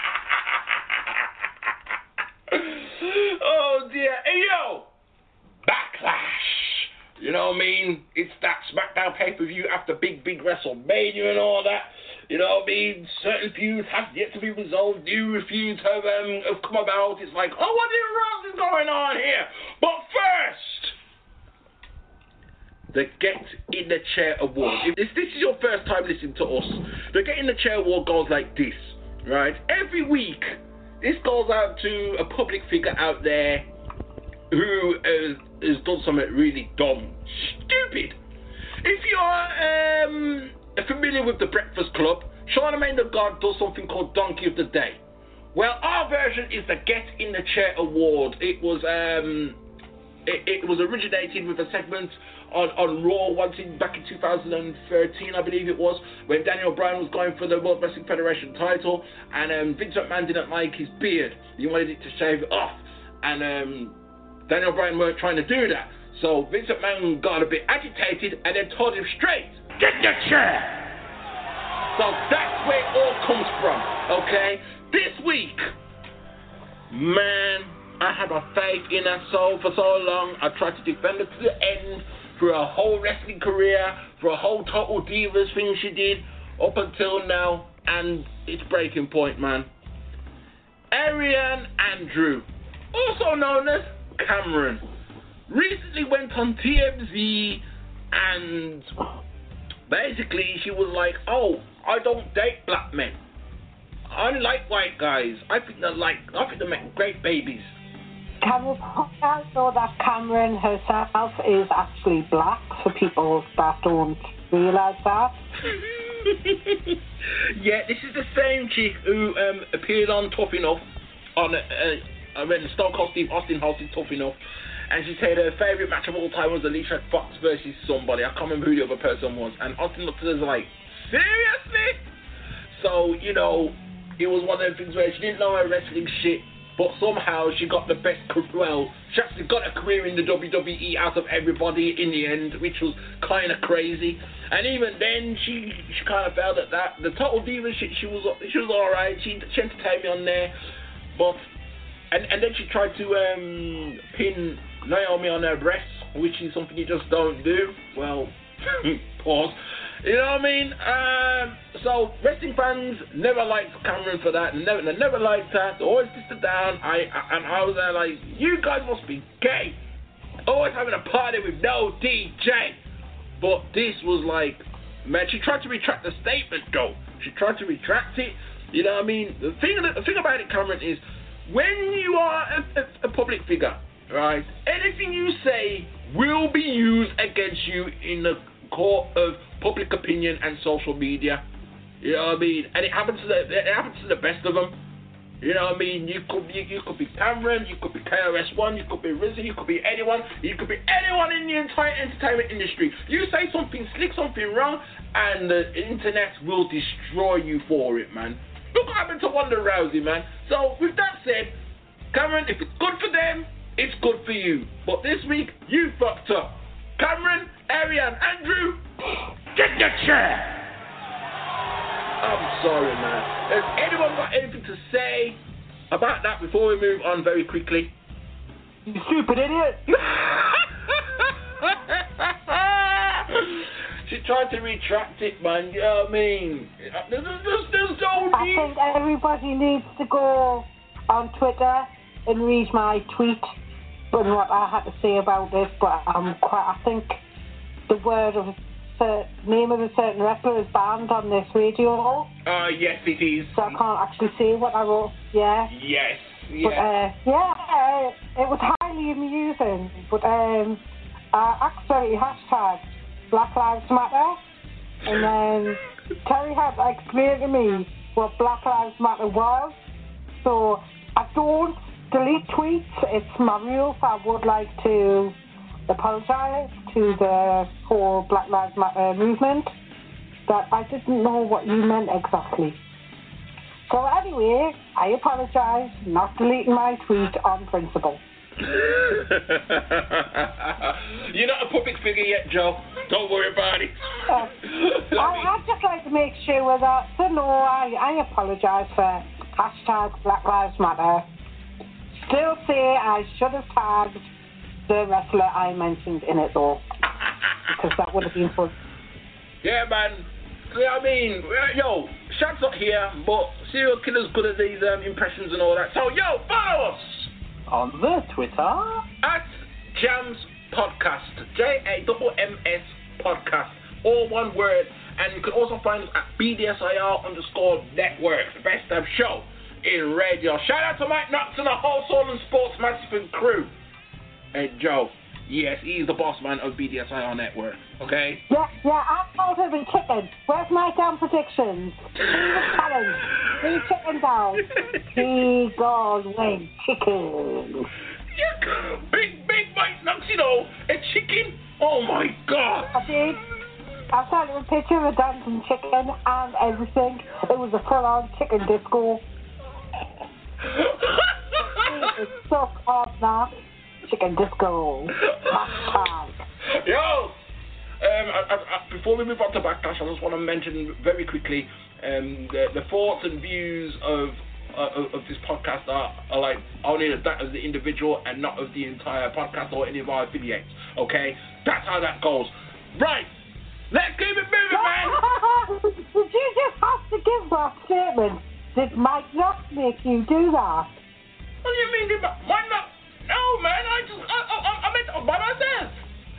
Oh, dear. Hey, yo! Backlash! You know what I mean? It's that SmackDown pay-per-view after big WrestleMania and all that. You know what I mean? Certain feuds have yet to be resolved. New feuds have come about. It's like, oh, what is going on here? But first, the Get in the Chair Award. If this is your first time listening to us, the Get in the Chair Award goes like this, right? Every week, this goes out to a public figure out there who has done something really dumb, stupid. If you're familiar with the Breakfast Club, Charlemagne the God does something called Donkey of the Day. Well, our version is the Get in the Chair Award. It was originated with a segment on Raw back in 2013, I believe it was, when Daniel Bryan was going for the World Wrestling Federation title, and Vince McMahon didn't like his beard. He wanted it to shave it off, and Daniel Bryan weren't trying to do that. So Vince McMahon got a bit agitated and then told him straight, get in the chair! So that's where it all comes from, okay? This week, man, I had my faith in that soul for so long. I tried to defend her to the end for a whole wrestling career, for a whole Total Divas thing she did up until now, and it's breaking point, man. Ariane Andrew, also known as Cameron, recently went on TMZ and basically she was like, oh, I don't date black men. I like white guys. I think they make great babies. Can we point out though that Cameron herself is actually black for people that don't realise that? Yeah, this is the same chick who appeared on Tough Enough when Stone Cold Steve Austin hosted Tough Enough, and she said her favourite match of all time was Alicia Fox versus somebody. I can't remember who the other person was, and Austin looked at her like, seriously? So, you know, it was one of the things where she didn't know her wrestling shit, but somehow she got the best, she actually got a career in the WWE out of everybody in the end, which was kind of crazy. And even then, she kind of felt that the Total Divas shit, she was alright. She entertained me on there, but and then she tried to pin Naomi on her breasts, which is something you just don't do. Well, pause. You know what I mean? So wrestling fans never liked Cameron for that. They never liked that. They always pissed her down. I was there like, you guys must be gay. Always having a party with no DJ. But this was like, man, she tried to retract the statement though. She tried to retract it. You know what I mean? The thing about it, Cameron, is when you are a public figure, right? Anything you say will be used against you in the court of public opinion and social media. You know what I mean? And it happens to the best of them. You know what I mean? You could be Cameron, you could be KRS-One, you could be RZA, you could be anyone. You could be anyone in the entire entertainment industry. You say something slick, something wrong, and the internet will destroy you for it, man. Look what happened to Ronda Rousey, man. So with that said, Cameron, if it's good for them, it's good for you. But this week, you fucked up. Cameron, Ariane, Andrew, get in the chair! I'm sorry, man. Has anyone got anything to say about that before we move on very quickly? You stupid idiot! She tried to retract it, man. You know what I mean? There's no need. I think everybody needs to go on Twitter and read my tweet and what I had to say about this, but I think the name of a certain wrestler is banned on this radio. Yes, it is. So I can't actually say what I wrote. Yeah. Yes. But, it was highly amusing. But actually, hashtag Black Lives Matter, and then Terry had to explain to me what Black Lives Matter was. So I don't delete tweets. It's my rule. So I would like to apologise to the whole Black Lives Matter movement that I didn't know what you meant exactly. So anyway, I apologise for not deleting my tweet on principle. You're not a public figure yet, Joe. Don't worry about it. I'd just like to make sure that, I apologise for hashtag Black Lives Matter. Still say I should have tagged the wrestler I mentioned in it, though. Because that would have been fun. Yeah, man. I mean, yo, Shad's not here, but serial killer's good at these impressions and all that. So, yo, follow us! On the Twitter? At Jams Podcast. JAMS Podcast. All one word. And you can also find us at BDSIR_network. The best damn show in radio. Shout out to Mike Knox and the whole Soul and Sports Massive crew. Hey, Joe. Yes, he's the boss man of BDSIR Network. Okay? Yeah, I'm older than chicken. Where's my damn predictions? Challenge. 3 chicken down. He goes wing chicken. Yeah, big Mike Knox, you know, a chicken. Oh my God. I did. I sent him a picture of a dancing chicken and everything. It was a full-on chicken disco. It suck off now. Chicken disco. Yo! Before we move on to Backlash, I just want to mention very quickly the thoughts and views of this podcast are like only that of the individual and not of the entire podcast or any of our affiliates. Okay? That's how that goes. Right! Let's keep it moving, man! Did you just have to give that statement? Did Mike Knox make you do that? What do you mean, Mike Knox? No, man, I meant by myself.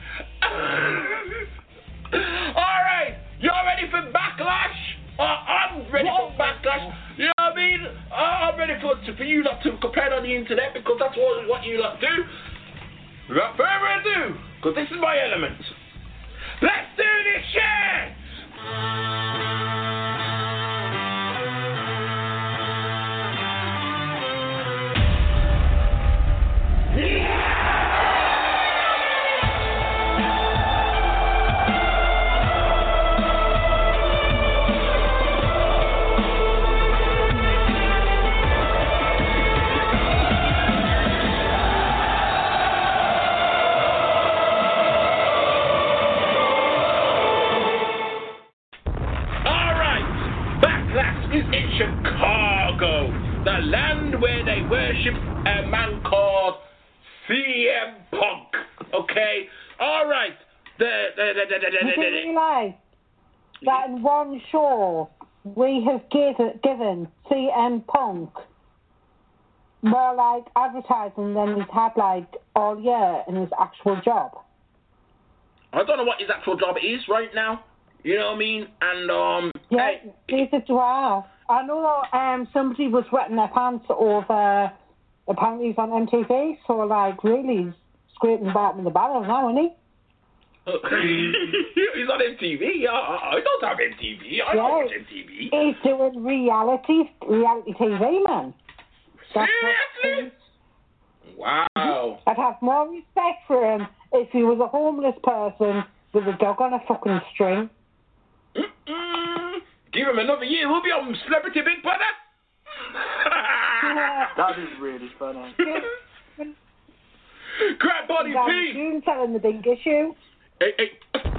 All right, you're ready for Backlash? I'm ready for Backlash. You know what I mean? I'm ready for you not to complain on the internet because that's what you lot do. Without further ado, because this is my element. Let's do this shit! Is in Chicago, the land where they worship a man called CM Punk. Okay, all right. You didn't realise that in one show we have given CM Punk more like advertising than he's had like all year in his actual job. I don't know what his actual job is right now. You know what I mean? And yeah, he's a dwarf. I know somebody was wetting their pants over. Apparently he's on MTV, so like really scraping bottom of the barrel now, isn't he? He's on MTV. I don't have MTV. I don't watch MTV. He's doing reality TV, man. Seriously? Wow. I'd have more respect for him if he was a homeless person with a dog on a fucking string. Give him another year, we'll be on Celebrity Big Brother. That is really funny. Crap body Pete. June telling the big issue. Hey.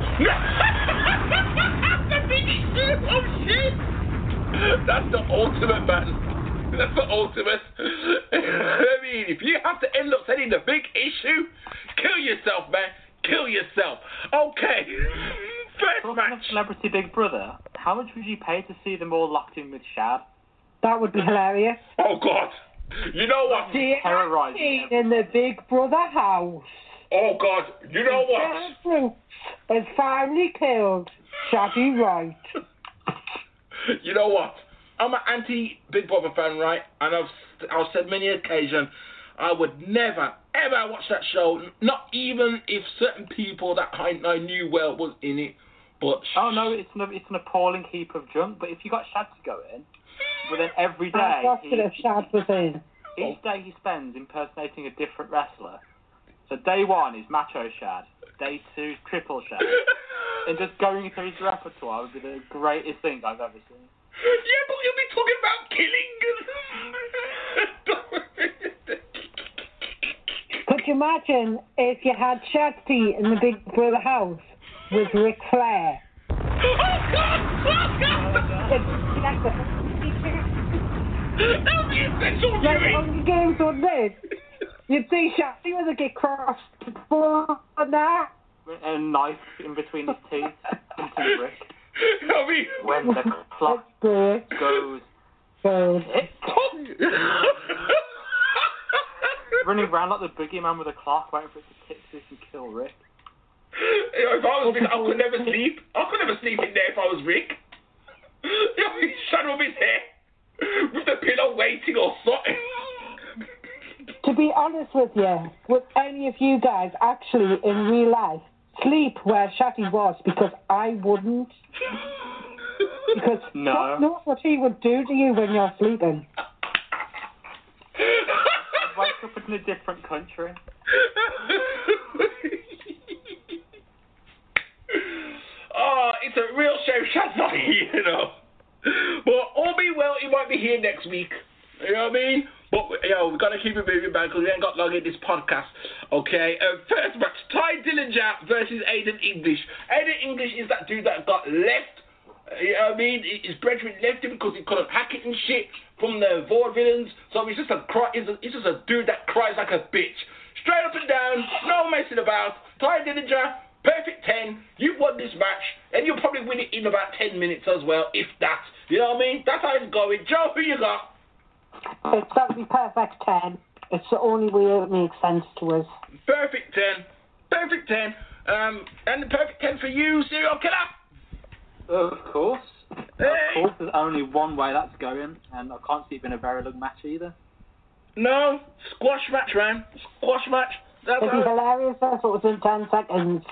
The big issue? Oh shit! That's the ultimate, man. That's the ultimate. I mean, if you have to end up saying the big issue, kill yourself, man. Kill yourself. Okay. First match. Talking of Celebrity Big Brother, how much would you pay to see them all locked in with Shad? That would be hilarious. Oh, God. You know what? Terrorizing in the Big Brother house. Oh, God. You know what? Brooks has finally killed Shaggy Wright. You know what? I'm an anti-Big Brother fan, right? And I've said many occasions, I would never, ever watch that show, not even if certain people that I knew well was in it. But oh no, it's an appalling heap of junk. But if you got Shad to go in, but then every day each day he spends impersonating a different wrestler. So day 1 is Macho Shad, day 2 is Triple Shad, and just going through his repertoire would be the greatest thing I've ever seen. Yeah, but you'll be talking about killing. Could you imagine if you had Shakti in the Big Brother house with Ric Flair? Oh, God! That'll be essential Like viewing. Hunger Games on this. You'd see Shakti with a get crossed and that. A knife in between his teeth into Rick. I mean, When the clock goes. Running around like the boogeyman with a clock, waiting for it to tick so he can kill Rick. If I was Rick, I could never sleep. I could never sleep in there if I was Rick. He's shadow of his hair with the pillow waiting or something. To be honest with you, would any of you guys actually in real life sleep where Shakti was? Because I wouldn't. Because No. God knows what he would do to you when you're sleeping. I'd wake up in a different country. Oh, it's a real shame Shad's not here, you know. But all be well, he might be here next week. You know what I mean? But, we got to keep it moving back because we ain't got long in this podcast. Okay? First match, Ty Dillinger versus Aiden English. Aiden English is that dude that got left. You know what I mean? His brethren left him because he couldn't hack it and shit from the vaudevillains. So he's just a dude that cries like a bitch. Straight up and down, no messing about. Ty Dillinger, perfect 10. You've won this match, and you'll probably win it in about 10 minutes as well, if that. You know what I mean? That's how it's going. Joe, who you got? It's got to be perfect 10. It's the only way it makes sense to us. Perfect 10. Perfect 10. And the perfect 10 for you, Serial Killer. Of course. Hey. Of course, there's only one way that's going, and I can't see it being a very long match either. No, squash match, man. Squash match. That's It'd be hilarious if it was in 10 seconds.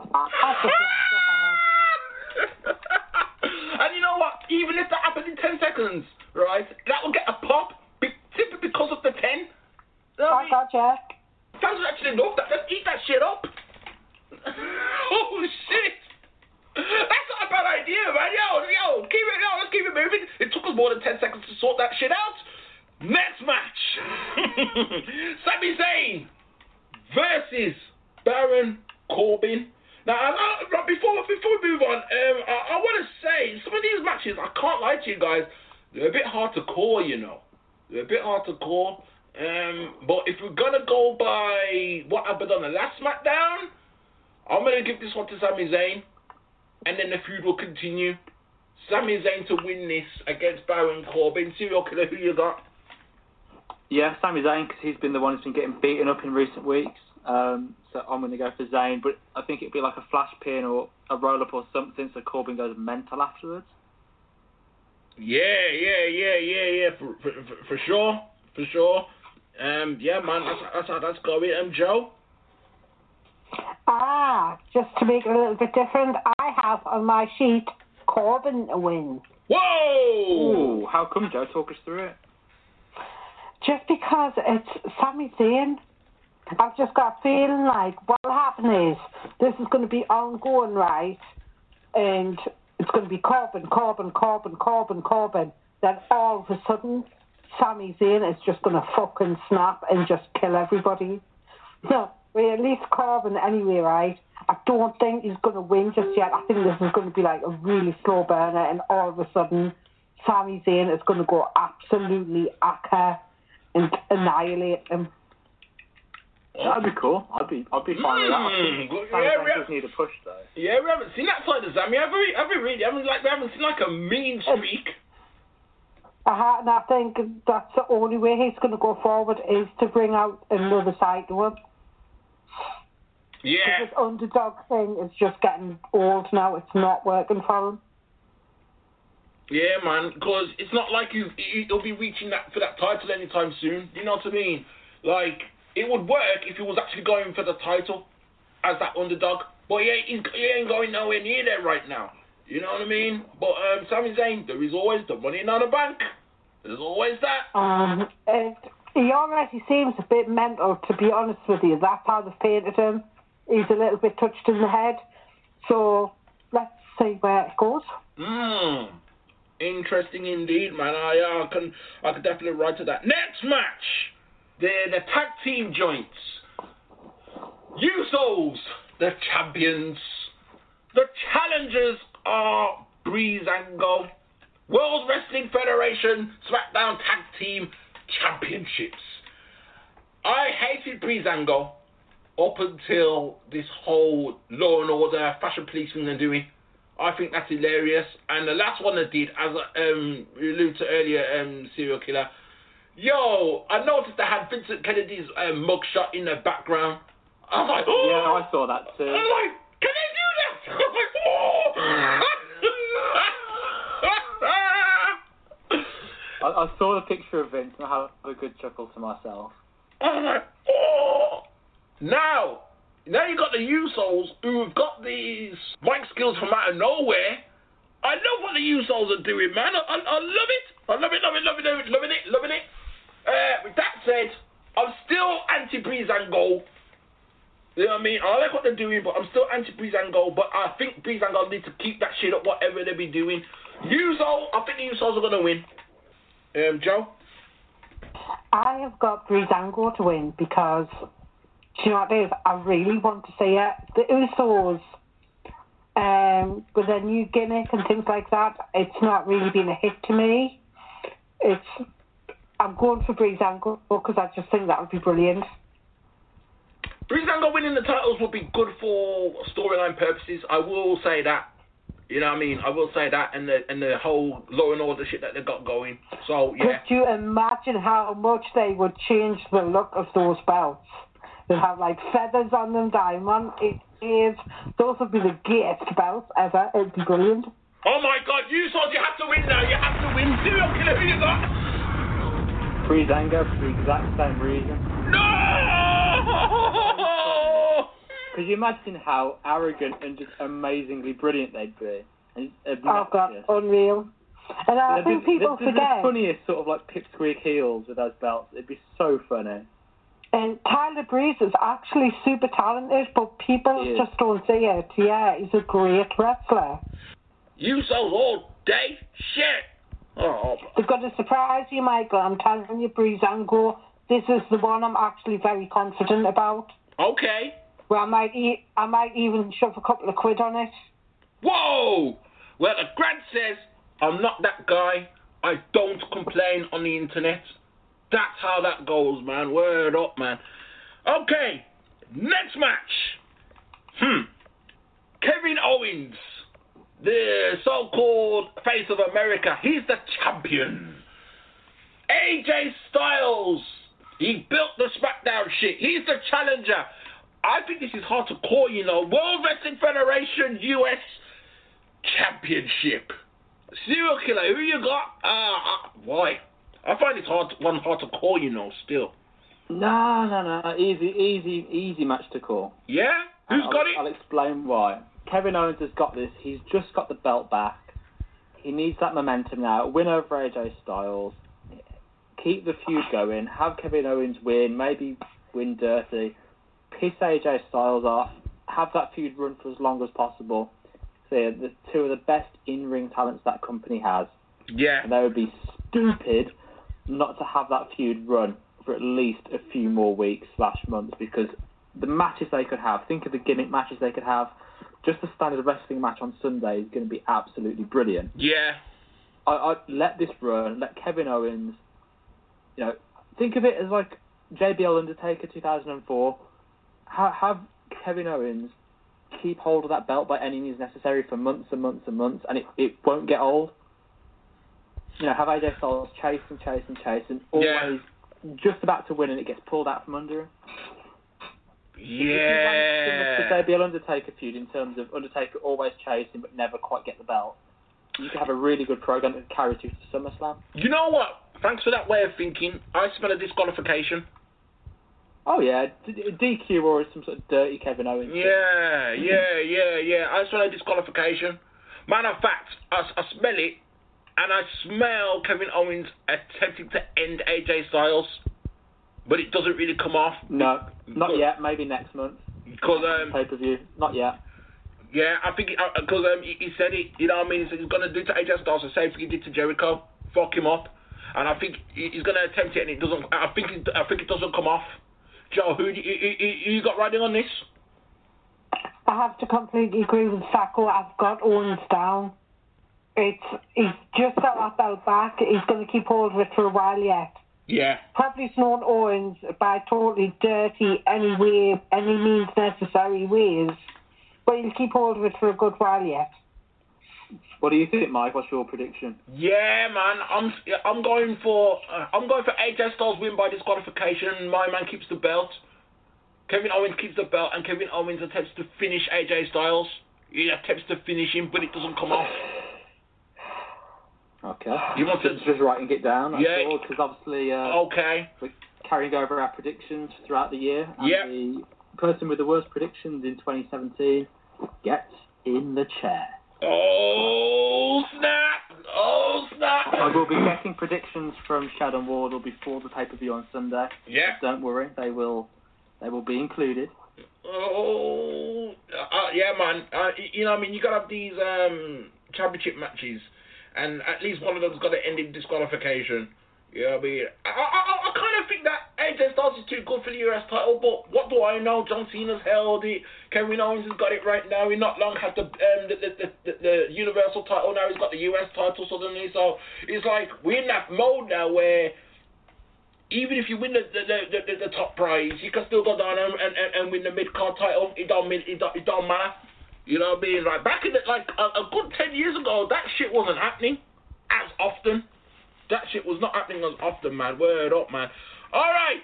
And you know what? Even if that happened in 10 seconds, right, that will get a pop simply because of the 10. You know what I mean? Gotcha. Fans would actually love that. Let's eat that shit up. Oh, shit. That's not a bad idea, man. Let's keep it moving. It took us more than 10 seconds to sort that shit out. Next match. Sami Zayn versus Baron Corbin. Now, before we move on, I want to say, some of these matches, I can't lie to you guys, they're a bit hard to call, you know. They're a bit hard to call. But if we're going to go by what happened on the last SmackDown, I'm going to give this one to Sami Zayn. And then the feud will continue. Sami Zayn to win this against Baron Corbin. Serial Killer, who you got? Yeah, Sami Zayn, because he's been the one who's been getting beaten up in recent weeks. So I'm going to go for Zayn, but I think it'd be like a flash pin or a roll-up or something, so Corbin goes mental afterwards. Yeah, for sure. Yeah, man, that's how that's going. Joe? Just to make it a little bit different, I have on my sheet Corbin to win. Whoa! Ooh, how come, Joe? Talk us through it. Just because it's Sami Zayn. I've just got a feeling like what'll happen is this is going to be ongoing, right? And it's going to be Corbin. Then all of a sudden, Sami Zayn is just going to fucking snap and just kill everybody. No, well, at least Corbin anyway, right? I don't think he's going to win just yet. I think this is going to be like a really slow burner, and all of a sudden, Sami Zayn is going to go absolutely akka and annihilate him. That'd be cool. I'd be fine with that. Sami Zayn does need a push though. Yeah, we haven't seen that side of Sami. We haven't seen like a mean streak. And I think that's the only way he's going to go forward is to bring out another side to him. Yeah. This underdog thing is just getting old now. It's not working for him. Yeah, man, because it's not like he'll be reaching for that title anytime soon. You know what I mean? Like, it would work if he was actually going for the title as that underdog. But he ain't going nowhere near there right now. You know what I mean? But Sami Zayn, there is always the money in the bank. There's always that. He already seems a bit mental, to be honest with you. That's how they've painted him. He's a little bit touched in the head. So let's see where it goes. Interesting indeed, man. I can definitely write to that. Next match, the tag team joints. Usos, the champions. The challengers are Breezango. World Wrestling Federation SmackDown Tag Team Championships. I hated Breezango up until this whole Law and Order fashion police thing they're doing. I think that's hilarious. And the last one they did, as we alluded to earlier, Serial Killer. Yo, I noticed they had Vincent Kennedy's mugshot in the background. I was like, oh! Yeah, I saw that too. I was like, can they do that? I was like, oh! I saw the picture of Vince and I had a good chuckle to myself. I was like, oh! Now you got the Usos who've got these mic skills from out of nowhere. I love what the Usos are doing, man. I love it. I love it. Loving it. With that said, I'm still anti-Breezango. You know what I mean? I like what they're doing, but I'm still anti-Breezango. But I think Breezango need to keep that shit up, whatever they be doing. I think the Usos are going to win. Joe? I have got Breezango to win because, do you know what it is? I really want to see it. The Usos, with their new gimmick and things like that, it's not really been a hit to me. I'm going for Breezango because I just think that would be brilliant. Breezango winning the titles would be good for storyline purposes. I will say that. You know what I mean? I will say that, and the whole Law and Order shit that they got going. So yeah. Could you imagine how much they would change the look of those belts? They'd have like feathers on them, diamond ears. Those would be the gayest belts ever. It'd be brilliant. Oh my God! You have to win now. You have to win. Serial Killer, who you got? Breezango for the exact same reason. No! Could you imagine how arrogant and just amazingly brilliant they'd be? Oh God, unreal. And I think people forget. The funniest sort of like pipsqueak heels with those belts. It'd be so funny. And Tyler Breeze is actually super talented, but people just don't see it. Yeah, he's a great wrestler. Usos all day? Shit. Oh. They've got to surprise you, Michael. I'm telling you, Breezango, this is the one I'm actually very confident about. Okay. Well, I might even shove a couple of quid on it. Whoa! Well, the Grant says, I'm not that guy. I don't complain on the internet. That's how that goes, man. Word up, man. Okay, next match. Kevin Owens, the so-called face of America. He's the champion. AJ Styles, he built the SmackDown shit. He's the challenger. I think this is hard to call, you know. World Wrestling Federation US Championship. Serial Killer, who you got? Why? I find it's hard to call, you know, still. No. Easy match to call. Yeah? Who's got it? I'll explain why. Kevin Owens has got this. He's just got the belt back. He needs that momentum now. Win over AJ Styles. Keep the feud going. Have Kevin Owens win. Maybe win dirty. Piss AJ Styles off. Have that feud run for as long as possible. So yeah, the two of the best in-ring talents that company has. Yeah. And they would be stupid not to have that feud run for at least a few more weeks / months, because the matches they could have, think of the gimmick matches they could have, just the standard wrestling match on Sunday is going to be absolutely brilliant. Yeah. I'd let this run, let Kevin Owens, you know, think of it as like JBL Undertaker 2004. Have Kevin Owens keep hold of that belt by any means necessary for months and months and months, and it won't get old. You know, have AJ Styles chase and always just about to win, and it gets pulled out from under him. Yeah. If the JBL Undertaker feud, in terms of Undertaker always chasing but never quite get the belt, you could have a really good program to carry to SummerSlam. You know what? Thanks for that way of thinking. I smell a disqualification. Oh yeah, DQ or some sort of dirty Kevin Owens. Yeah. I smell a disqualification. Matter of fact, I smell it, and I smell Kevin Owens attempting to end AJ Styles, but it doesn't really come off. No, not yet. Maybe next month. Because pay-per-view. Not yet. Yeah, I think because he said it. You know what I mean? He said he's gonna do it to AJ Styles the same thing he did to Jericho. Fuck him up. And I think he's gonna attempt it, and it doesn't. I think it doesn't come off. Joe, who you got riding on this? I have to completely agree with Sacco. I've got Owens down. He's just got that belt back. He's going to keep hold of it for a while yet. Yeah. Probably not Owens by totally dirty any means necessary ways, but he'll keep hold of it for a good while yet. What do you think, Mike? What's your prediction? Yeah, man. I'm going for AJ Styles win by disqualification. My man keeps the belt. Kevin Owens keeps the belt, and Kevin Owens attempts to finish AJ Styles. He attempts to finish him, but it doesn't come off. Okay. You want to just writing it down? Yeah. Because obviously. Okay. We're carrying over our predictions throughout the year, and yeah. The person with the worst predictions in 2017 gets in the chair. Oh snap! Oh snap! I will be getting predictions from Shadow Wardle before the pay-per-view on Sunday. Yeah. Don't worry, they will be included. Oh, yeah, man. You know what I mean? You got to have these championship matches, and at least one of them's got to end in disqualification. You know what I mean? I kind of think that AJ Styles is too good for the US title, but what do I know? John Cena's held it. Kevin Owens has got it right now. He not long had the Universal title. Now he's got the US title suddenly. So it's like we're in that mode now where even if you win the top prize, you can still go down and win the mid-card title. It don't matter. You know what I mean? Like back in a good 10 years ago, that shit wasn't happening as often. That shit was not happening as often, man. Word up, man. All right.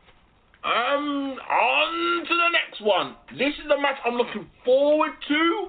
On to the next one. This is the match I'm looking forward to.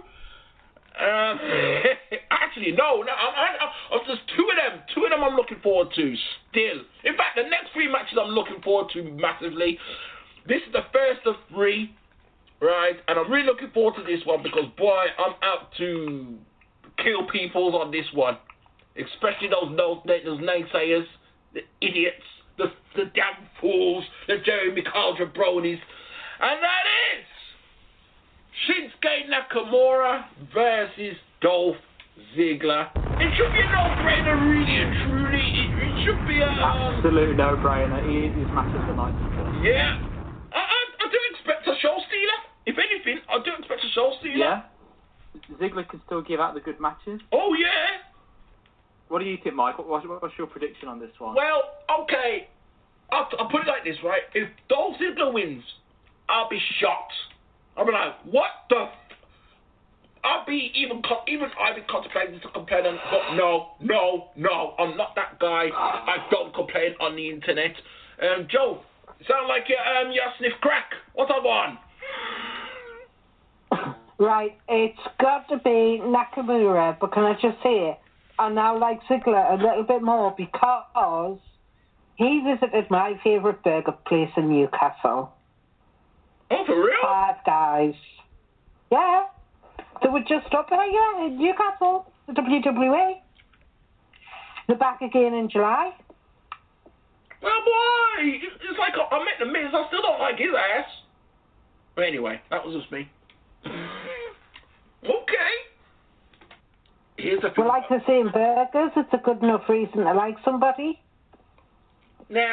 Actually, no. There's two of them. Two of them I'm looking forward to still. In fact, the next three matches I'm looking forward to massively. This is the first of three, right? And I'm really looking forward to this one because, boy, I'm out to kill people on this one. Especially those naysayers, the idiots, the damn fools, the Jeremy Kyle jabronis. And that is Shinsuke Nakamura versus Dolph Ziggler. It should be a no-brainer, really and truly. It should be a absolute no-brainer. These matches are nice. Yeah. I do expect a show stealer. If anything, I do expect a show stealer. Yeah. Ziggler can still give out the good matches. Oh yeah. What do you think, Mike? What's your prediction on this one? Well, okay. I'll put it like this, right? If Dolph Ziggler wins, I'll be shocked. I'll be like, what the? I'll be even contemplating to complain, but no, I'm not that guy. I don't complain on the internet. Joe, sound like you sniff crack. What's up on? Right, it's got to be Nakamura, but can I just say, I now like Ziggler a little bit more because he visited my favourite burger place in Newcastle. Oh, for real? Five Guys. Yeah. They were just up here in Newcastle, the WWE. They're back again in July. Well, boy, it's like I met the Miz. I still don't like his ass. But anyway, that was just me. Okay. Here's a we like the same burgers. It's a good enough reason to like somebody. Nah.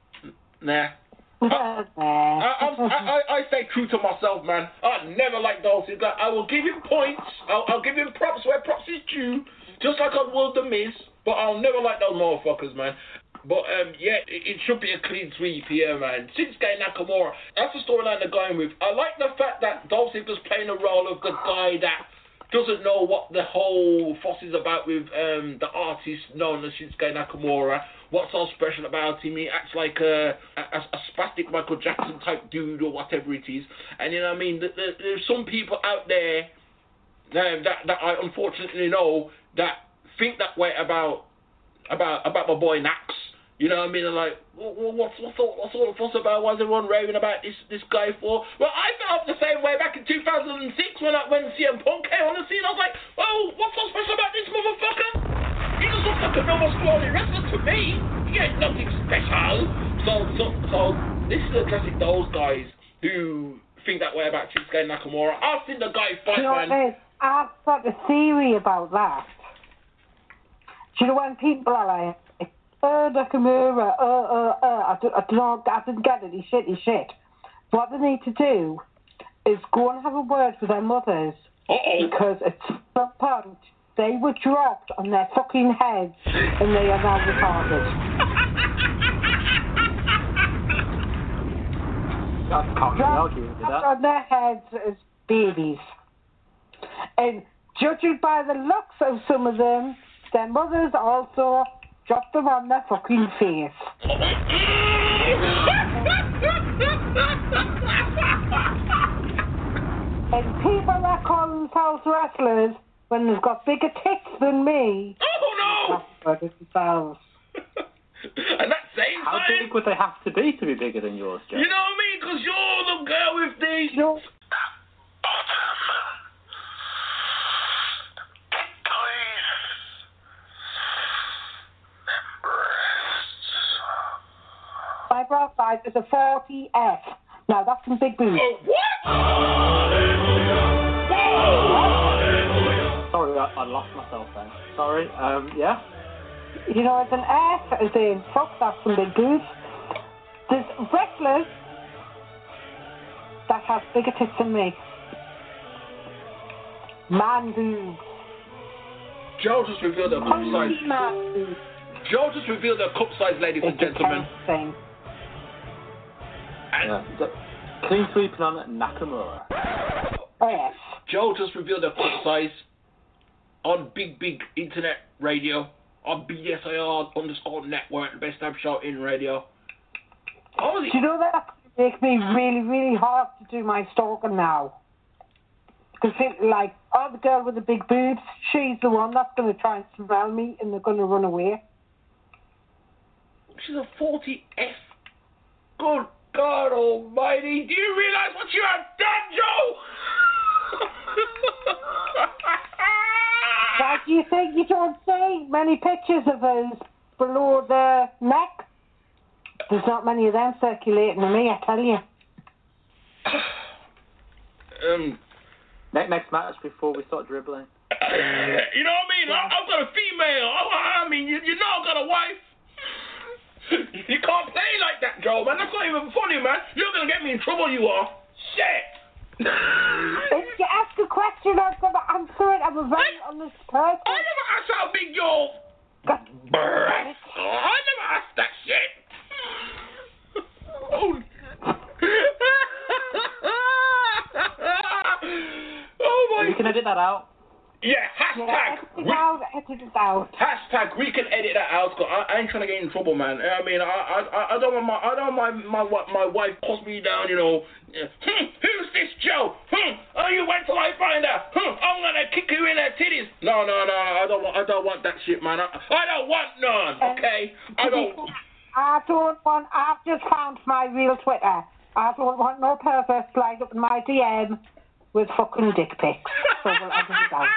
I stay true to myself, man. I never liked Dolph Ziggler. I will give him points. I'll give him props where props is due, just like I will the Miz. But I'll never like those motherfuckers, man. But yeah, it should be a clean sweep here, man. Shinsuke Nakamura, that's the storyline they're going with. I like the fact that Dolph Ziggler's playing the role of the guy that doesn't know what the whole fuss is about with the artist known as Shinsuke Nakamura. What's so special about him? He acts like a spastic Michael Jackson type dude or whatever it is. And you know what I mean? There's some people out there that I unfortunately know that think that way about my boy Nax. You know what I mean? They're like, what's all the fuss about? Why is everyone raving about this guy for? Well, I felt the same way back in 2006 when CM Punk came on the scene. I was like, well, what's so special about this motherfucker? He just looks like a normal squally wrestler to me. He ain't nothing special. So this is addressing those guys who think that way about Shinsuke Nakamura. I've seen the guy fight, You know what man. it is? I've got a theory about that. Do you know when people are like, Nakamura, I didn't get it, he's shit. What they need to do is go and have a word with their mothers. Because at some point, they were dropped on their fucking heads and they are now retarded. I can't really argue with that. On their heads as babies. And judging by the looks of some of them, their mothers also dropped them on their fucking face. And people that call themselves wrestlers when they've got bigger tits than me. Oh no! That's themselves. And that same How time, big would they have to be bigger than yours, Joe? you know what I mean? Because you're the girl with the... No. My bra size is a 40F. Now that's some big boobs. Oh, what? Sorry, I lost myself then. Sorry, yeah? You know, it's an F, as in, fuck, that's some big boobs. There's wrestlers that have bigger tits than me. Man boobs. Joe just revealed her cup size. Man boobs. Joe just revealed her cup size, ladies and It's a gentlemen. thing. Yeah. Clean sweeping on Nakamura. Oh, yes. Joe just revealed her cup size on big internet radio, on BSIR_network, the best damn show in radio. Oh, Do you know that makes me really, really hard to do my stalking now? Because, like, the girl with the big boobs, she's the one that's going to try and smell me and they're going to run away. she's a 40F. Good God almighty, do you realize what you have done, Joe? Why do you think you don't see many pictures of us below the neck? There's not many of them circulating to me, I tell you. Next match before we start dribbling. You know what I mean? I've got a female. I mean, you know I've got a wife. You can't play like that, Joe, man. That's not even funny, man. You're going to get me in trouble, you are. Shit. If you ask a question, I'm going to answer it. I'm a very honest person. I never asked how big your breasts are. I never asked that shit. Oh. Oh my. You can edit that out. Yeah, hashtag. Edit it out. Hashtag. We can edit that out. Cause I ain't trying to get in trouble, man. I mean, I don't want my wife post me down. You know. Who's this Joe? Oh, you wait till I find out. I'm gonna kick you in her titties. No. I don't want that shit, man. I don't want none. Okay. I don't want. I've just found my real Twitter. I don't want no perverts slide up in my DM with fucking dick pics. So we'll edit it out.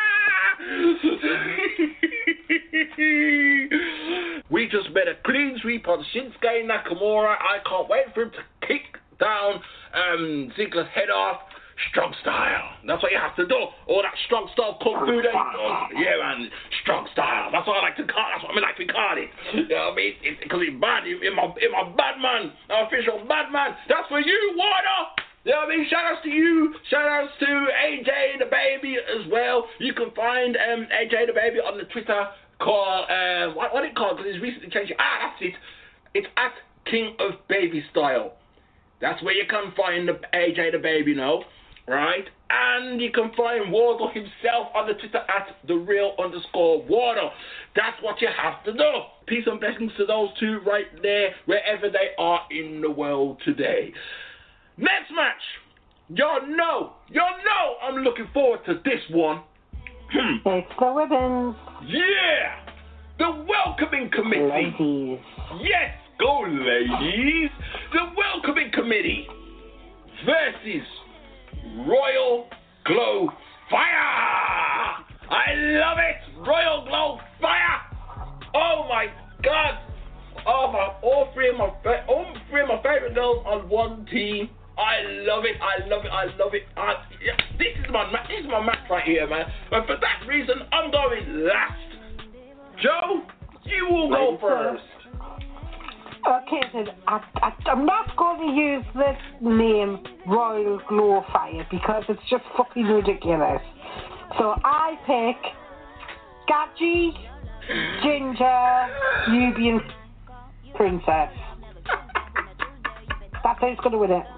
We just made a clean sweep on Shinsuke Nakamura. I can't wait for him to kick down Ziggler's head off. Strong style. That's what you have to do. All that strong style kung fu that he does. Yeah, man. Strong style. That's what I like to call. That's what I like to call it. You know what I mean? Because he's bad. In my Batman, official Batman. That's for you, Warner. You know what I mean? Shout outs to you. Shout outs to AJ the Baby as well. You can find AJ the Baby on the Twitter called what it called? Because he's recently changed it. That's it. It's at King of Baby Style. That's where you can find the AJ the Baby now, right? And you can find Wardle himself on the Twitter at @thereal_Wardle. That's what you have to do. Peace and blessings to those two right there, wherever they are in the world today. Next match, y'all know, I'm looking forward to this one. It's the women's. Yeah, the Welcoming Committee. Ladies. Yes, go ladies. The Welcoming Committee versus Royal Glow Fire. I love it, Royal Glow Fire. Oh my God. All three of my favorite girls on one team. I love it. Yeah, this is my match right here, man. But for that reason, I'm going last. Joe, you will go first. Okay, then I'm not going to use this name Royal Glowfire because it's just fucking ridiculous. So I pick Gadji, Ginger, Nubian Princess. That's who's going to win it.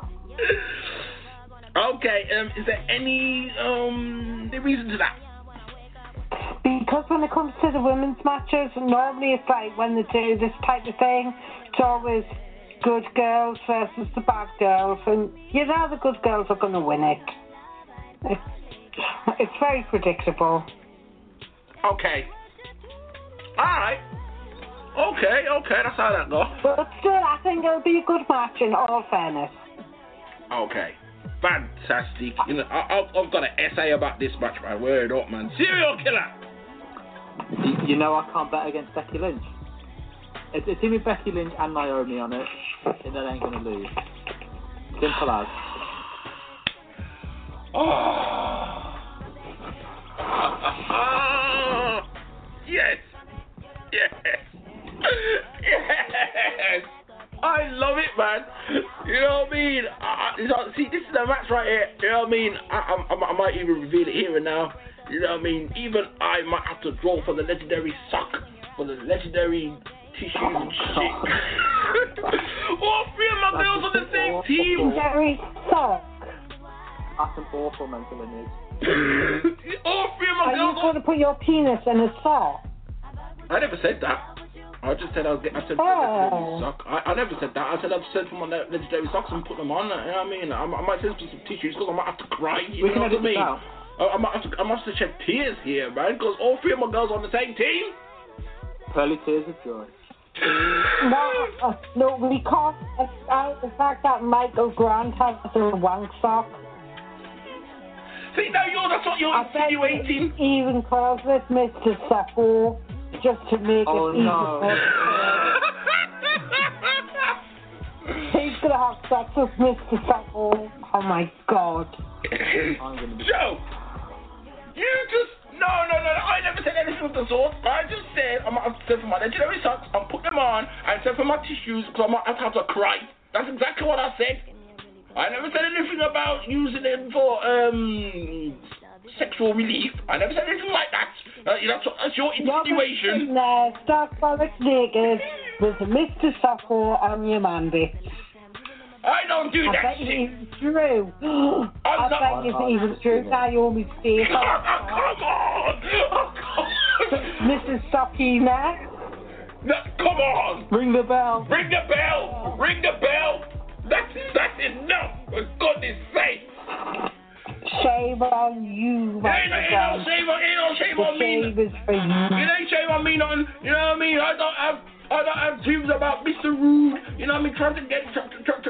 Okay, is there any reason to that? Because when it comes to the women's matches, normally it's like when they do this type of thing, it's always good girls versus the bad girls, and you know the good girls are going to win it. It's very predictable. Okay. Alright. Okay, that's how that goes. But still, I think it'll be a good match in all fairness. Okay. Fantastic. You know, I've got an essay about this match, man. Word up, man. Serial killer. You know I can't bet against Becky Lynch. It's a team with Becky Lynch and Naomi on it, and they ain't going to lose. Simple as. Yes. I love it, man. You know what I mean? See, this is a match right here. You know what I mean? I might even reveal it here and now. You know what I mean? Even I might have to draw for the legendary sock, for the legendary tissues and shit. All three of my girls on the same team. Legendary sock. That's an awful mental image. All three of my girls. Are you going to put your penis in a sock? I never said that. I just said I said legendary sock. I never said that. I said I'd send for my legendary socks and put them on. You know what I mean? I might send some tissues because I might have to cry. You know what I mean? I might have to shed tears here, man, because all three of my girls are on the same team. Pearly tears of joy. No, we can't out the fact that Michael Grant has a wank sock. See, now that's what you're insinuating. Even calls it Mr. Sacco just to make it even more. He's gonna have sex with Mr. Sacco. Oh my God. Joe, you just no. I never said anything of the sort. I just said I might have to send for my legendary socks and put them on and send for my tissues because I might have to cry. That's exactly what I said. I never said anything about using them for sexual relief. I never said anything like that. That's your insinuation. No, stop Bollocks naked with Mr. Sacco on your man, bitch. I don't do that bet shit. It's true. I bet it's even true. Naomi's face. Come on! Mrs. Sockina. No, come on! Ring the bell. Ring the bell! That's enough, for goodness sake! Shame on you, my Ain't no shame on me. Shame is for you. It ain't shame on me, nothing. You know what I mean? I don't have dreams about Mr. Rude. You know what I mean? Trying to get him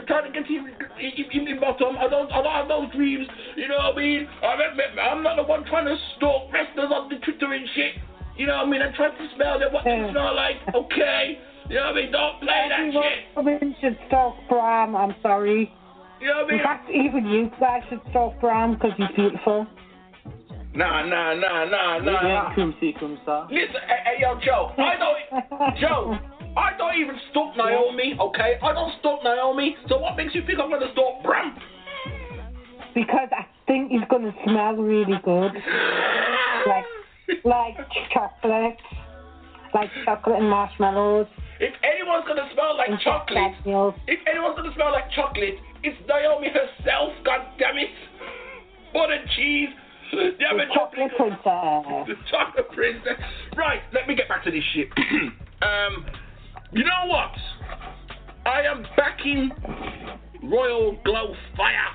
bottom. I don't have those dreams. You know what I mean? I'm not the one trying to stalk wrestlers on the Twitter and shit. You know what I mean? I'm trying to smell what they smell like. Okay. You know what I mean? Don't play that shit. Women should stalk Bram. I'm sorry. You know what I mean? In fact, even you guys should stalk Bram because he's beautiful. Nah. Listen, hey, yo, Joe. I don't even stalk Naomi, okay? I don't stalk Naomi. So what makes you think I'm gonna stalk Bram? Because I think he's gonna smell really good, like chocolate and marshmallows. If anyone's gonna smell like chocolate, it's Naomi herself. God damn it! Butter and cheese. Damn it, chocolate princess. The chocolate princess. Right, let me get back to this shit. You know what? I am backing Royal Glow Fire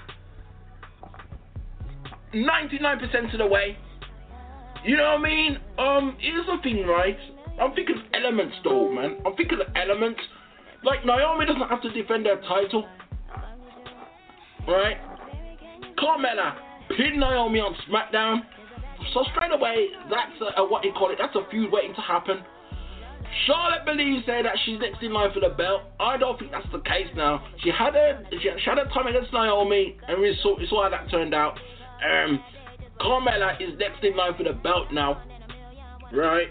99% of the way. You know what I mean? Here's the thing, right? I'm thinking elements, though, man. I'm thinking of elements. Like, Naomi doesn't have to defend her title. Right? Carmella pinned Naomi on SmackDown. So straight away, that's that's a feud waiting to happen. Charlotte believes that she's next in line for the belt. I don't think that's the case now. She had her time against Naomi, and we saw how that turned out. Carmella is next in line for the belt now, right?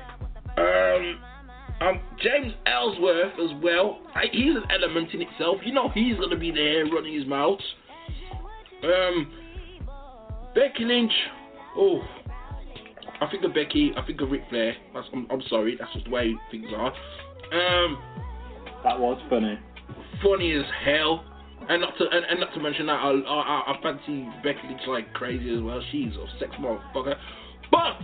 James Ellsworth as well. He's an element in itself. You know he's gonna be there running his mouth. Becky Lynch. Oh, I think of Becky. I think of Ric Flair. I'm sorry. That's just the way things are. That was funny. Funny as hell. And not to mention that I fancy Becky Lynch like crazy as well. She's a sex motherfucker. But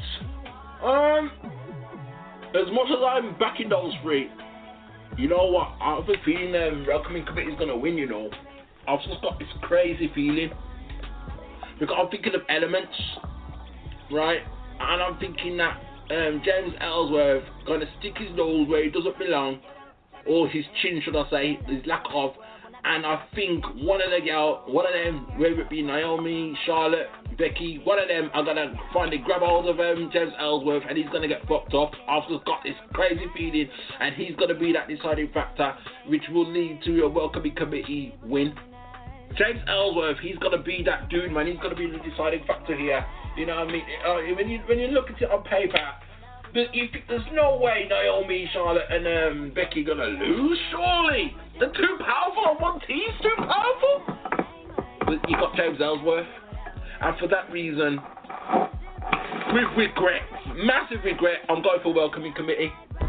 as much as I'm backing those three, you know what? I have a feeling Welcoming Committee is gonna win. You know, I've just got this crazy feeling because I'm thinking of elements, right? And I'm thinking that James Ellsworth gonna stick his nose where he doesn't belong, or his chin, should I say, his lack of. And I think one of them, whether it be Naomi, Charlotte, Becky, one of them are gonna finally grab hold of James Ellsworth, and he's gonna get fucked up. I've just got this crazy feeling, and he's gonna be that deciding factor, which will lead to a Welcoming Committee win. James Ellsworth, he's gonna be that dude, man. He's gonna be the deciding factor here. You know what I mean? When you look at it on paper, there's no way Naomi, Charlotte, and Becky gonna lose. Surely they're too powerful. One team's too powerful. But you got James Ellsworth, and for that reason, with regret, massive regret, I'm going for Welcoming Committee.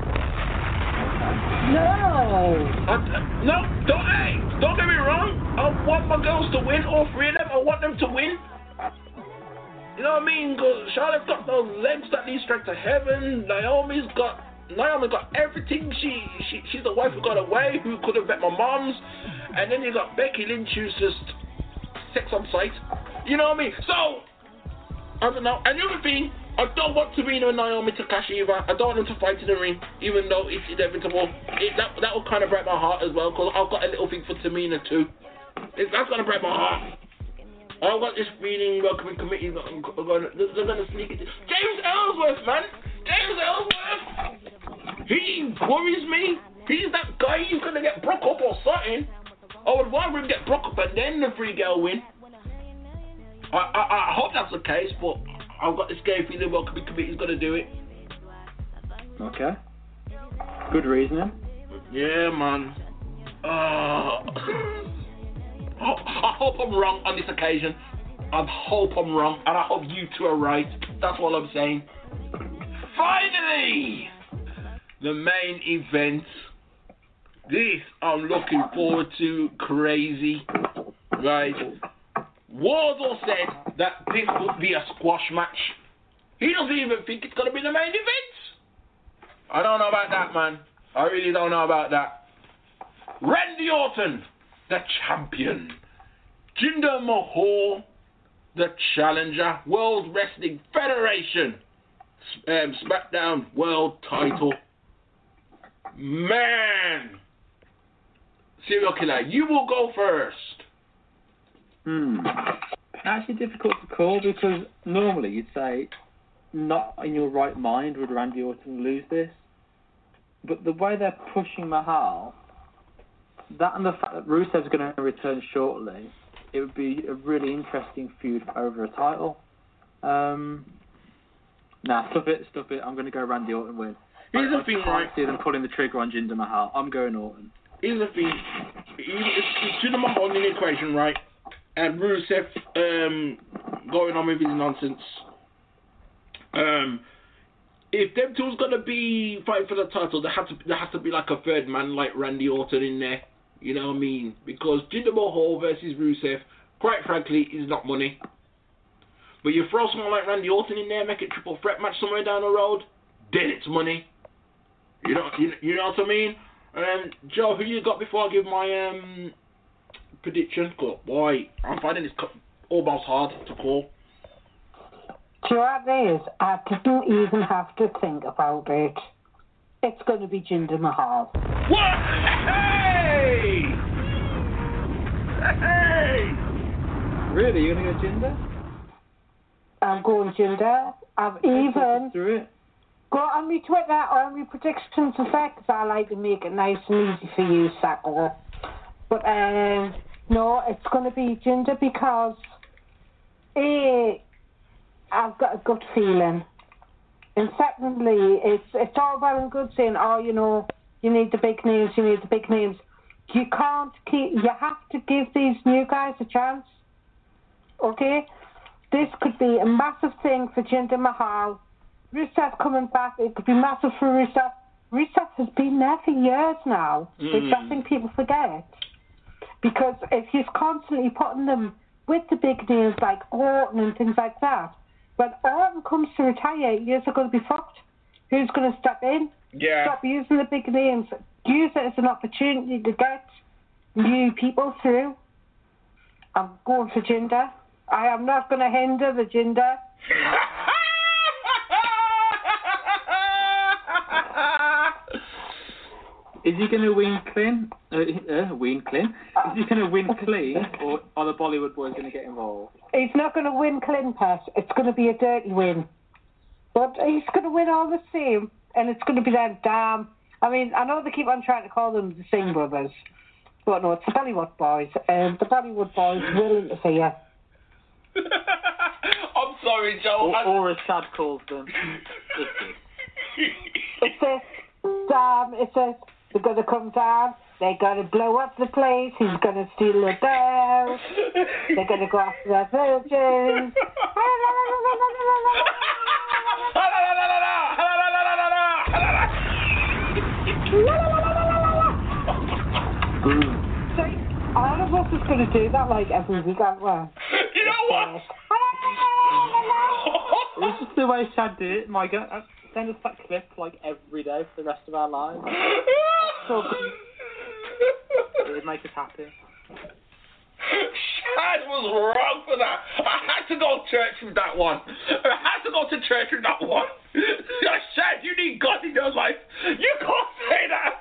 No, don't get me wrong. I want my girls to win, all three of them. I want them to win. You know what I mean? Cause Charlotte's got those legs that lead straight to heaven. Naomi got everything. She's the wife who got away, who could have bet my mom's. And then you got Becky Lynch, who's just sex on sight. You know what I mean? So I don't know. And the other thing, I don't want Tamina and Naomi to clash either. I don't want them to fight in the ring, even though it's inevitable. That will kind of break my heart as well, because I've got a little thing for Tamina too. That's gonna break my heart. I've got this feeling Welcoming Committee they're gonna sneak it. James Ellsworth, man. James Ellsworth. He worries me. He's that guy who's gonna get broke up or something. I would rather him get broke up and then the free girl win. I hope that's the case, but I've got this scary feeling Welcoming Committee's gonna do it. Okay. Good reasoning. Yeah, man. I hope I'm wrong on this occasion. I hope I'm wrong, and I hope you two are right. That's what I'm saying. Finally, the main event. This I'm looking forward to crazy, right? Wardle said that this would be a squash match. He doesn't even think it's going to be the main event. I don't know about that, man. I really don't know about that. Randy Orton, the champion. Jinder Mahal, the challenger. World Wrestling Federation SmackDown World Title. Man. Serial Killer, you will go first. Actually difficult to call, because normally you'd say not in your right mind would Randy Orton lose this. But the way they're pushing Mahal, that and the fact that Rusev's going to return shortly, it would be a really interesting feud over a title. Stuff it. I'm going to go Randy Orton win. Here's the thing, right? I see them pulling the trigger on Jinder Mahal. I'm going Orton. Here's the thing. It's Jinder Mahal in the equation, right? And Rusev going on with his nonsense. If them two's going to be fighting for the title, there has to be like a third man like Randy Orton in there. You know what I mean? Because Jinder Mahal versus Rusev, quite frankly, is not money. But you throw someone like Randy Orton in there, make a triple threat match somewhere down the road, then it's money. You know what I mean? Joe, who you got before I give my prediction? Boy, I'm finding this almost hard to call. Do you know what it is? I didn't even have to think about it. It's going to be Jinder Mahal. What? Hey! Hey! Really? You're going to go Jinder? I'm going Jinder. I've even Go on my Twitter or my predictions effect, because I like to make it nice and easy for you, Sacco. But no, it's going to be Jinder because I've got a gut feeling. And secondly, it's all well and good saying, oh, you know, you need the big names, you need the big names. You have to give these new guys a chance. Okay? This could be a massive thing for Jinder Mahal. Rusev coming back, it could be massive for Rusev. Rusev has been there for years now, which I think people forget. Because if he's constantly putting them with the big names like Orton and things like that, when Orton comes to retire, you're going to be fucked. Who's going to step in? Yeah. Stop using the big names. Use it as an opportunity to get new people through. I'm going for Jinder. I am not going to hinder the Jinder. Is he going to win clean? Is he going to win clean, or are the Bollywood boys going to get involved? He's not going to win clean, Pat. It's going to be a dirty win. But he's going to win all the same, and it's going to be that damn... I mean, I know they keep on trying to call them the Singh brothers, but no, it's the Bollywood boys. And the Bollywood boys will interfere. I'm sorry, Joe. Or as Sad calls them. It's a... They're going to come down. They're going to blow up the place. He's going to steal the bells. They're going to go after their virgins. So, all of us is going to do that like every week, aren't we? You know what? It's just the way Sad did it. My God, send us that clip like every day for the rest of our lives. So good. It would make us happy. Shad was wrong for that. I had to go to church with that one. Shad, you need God in your life. You can't say that.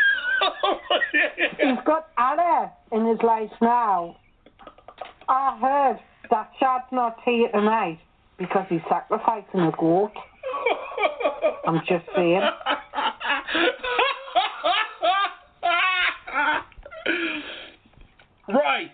He's got Allah in his life now. I heard that Shad's not here tonight because he's sacrificing a goat. I'm just saying. Right.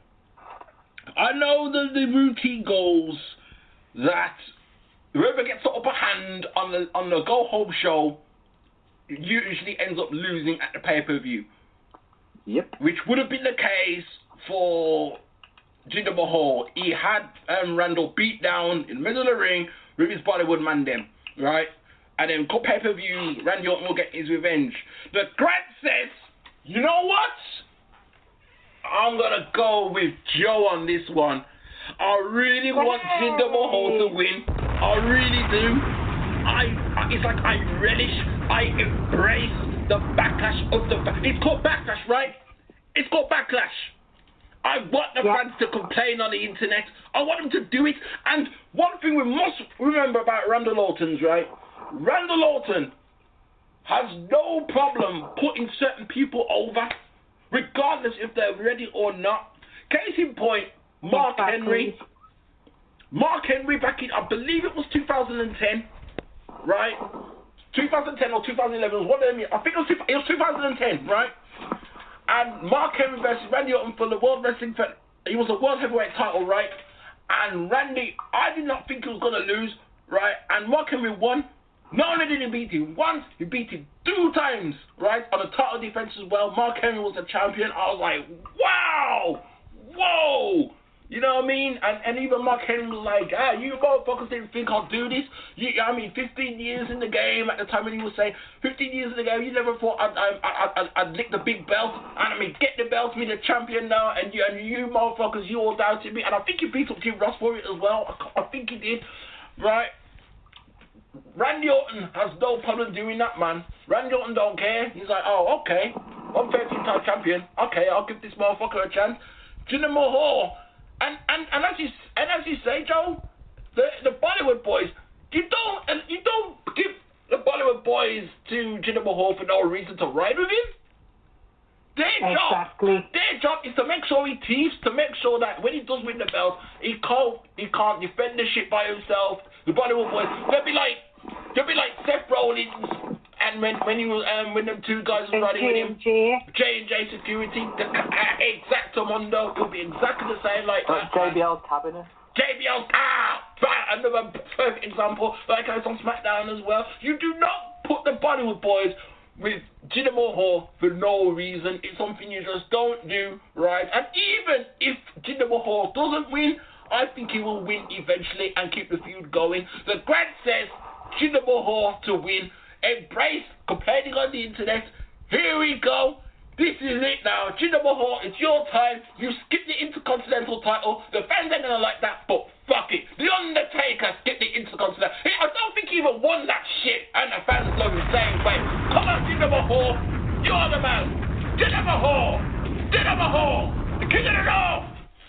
I know that the routine goes that whoever gets the upper hand on the go home show usually ends up losing at the pay-per-view. Yep. Which would have been the case for Jinder Mahal. He had Randall beat down in the middle of the ring with his Bollywood man them, right? And then go pay-per-view, Randy Orton will get his revenge. The Grant says, you know what? I'm going to go with Joe on this one. I really want Jinder Mahal to win. I really do. It's like I embrace the backlash of the... It's called backlash, right? It's called backlash. I want the fans to complain on the internet. I want them to do it. And one thing we must remember about Randall Orton's, right? Randall Orton has no problem putting certain people over, regardless if they're ready or not. Case in point, Mark Henry. Mark Henry back in, I believe it was 2010, right? 2010 or 2011 was one of them. I think it was 2010, right? And Mark Henry versus Randy Orton for the World Wrestling Federation. He was a World Heavyweight title, right? And Randy, I did not think he was going to lose, right? And Mark Henry won. Not only did he beat him once, he beat him 2 times, right? On the title defense as well. Mark Henry was the champion. I was like, wow! Whoa! You know what I mean? And even Mark Henry was like, you motherfuckers didn't think I'll do this. 15 years in the game at the time when he was saying, 15 years in the game, you never thought I'd lick the big belt. And I mean, get the belt, me the champion now. And you motherfuckers, you all doubted me. And I think he beat up Jim Ross for it as well. I think he did, right? Randy Orton has no problem doing that, man. Randy Orton don't care. He's like, oh, okay, I'm 13-time champion. Okay, I'll give this motherfucker a chance. Jinder Mahal. And as you say, Joe, the Bollywood boys, you don't give the Bollywood boys to Jinder Mahal for no reason to ride with him. Their job is to make sure he teeps, to make sure that when he does win the belt, he can't defend the shit by himself. The Bollywood boys, they'll be like, You'll be like Seth Rollins, and when he was when them two guys were riding with him, J&J Security, exacto mundo. It'll be exactly the same like that. JBL's cabinet. JBL's another perfect example. Like I was on SmackDown as well. You do not put the Bollywood boys with Jinder Mahal for no reason. It's something you just don't do, right? And even if Jinder Mahal doesn't win, I think he will win eventually and keep the feud going. The Grant says Jinder Mahal to win. Embrace complaining on the internet. Here we go. This is it now. Jinder Mahal, it's your time. You skipped the Intercontinental title. The fans ain't gonna like that, but fuck it. The Undertaker skipped the Intercontinental. I don't think he even won that shit, and the fans love him the same way. Come on, Jinder Mahal. You're the man. Jinder Mahal. Jinder Mahal. The king of the north.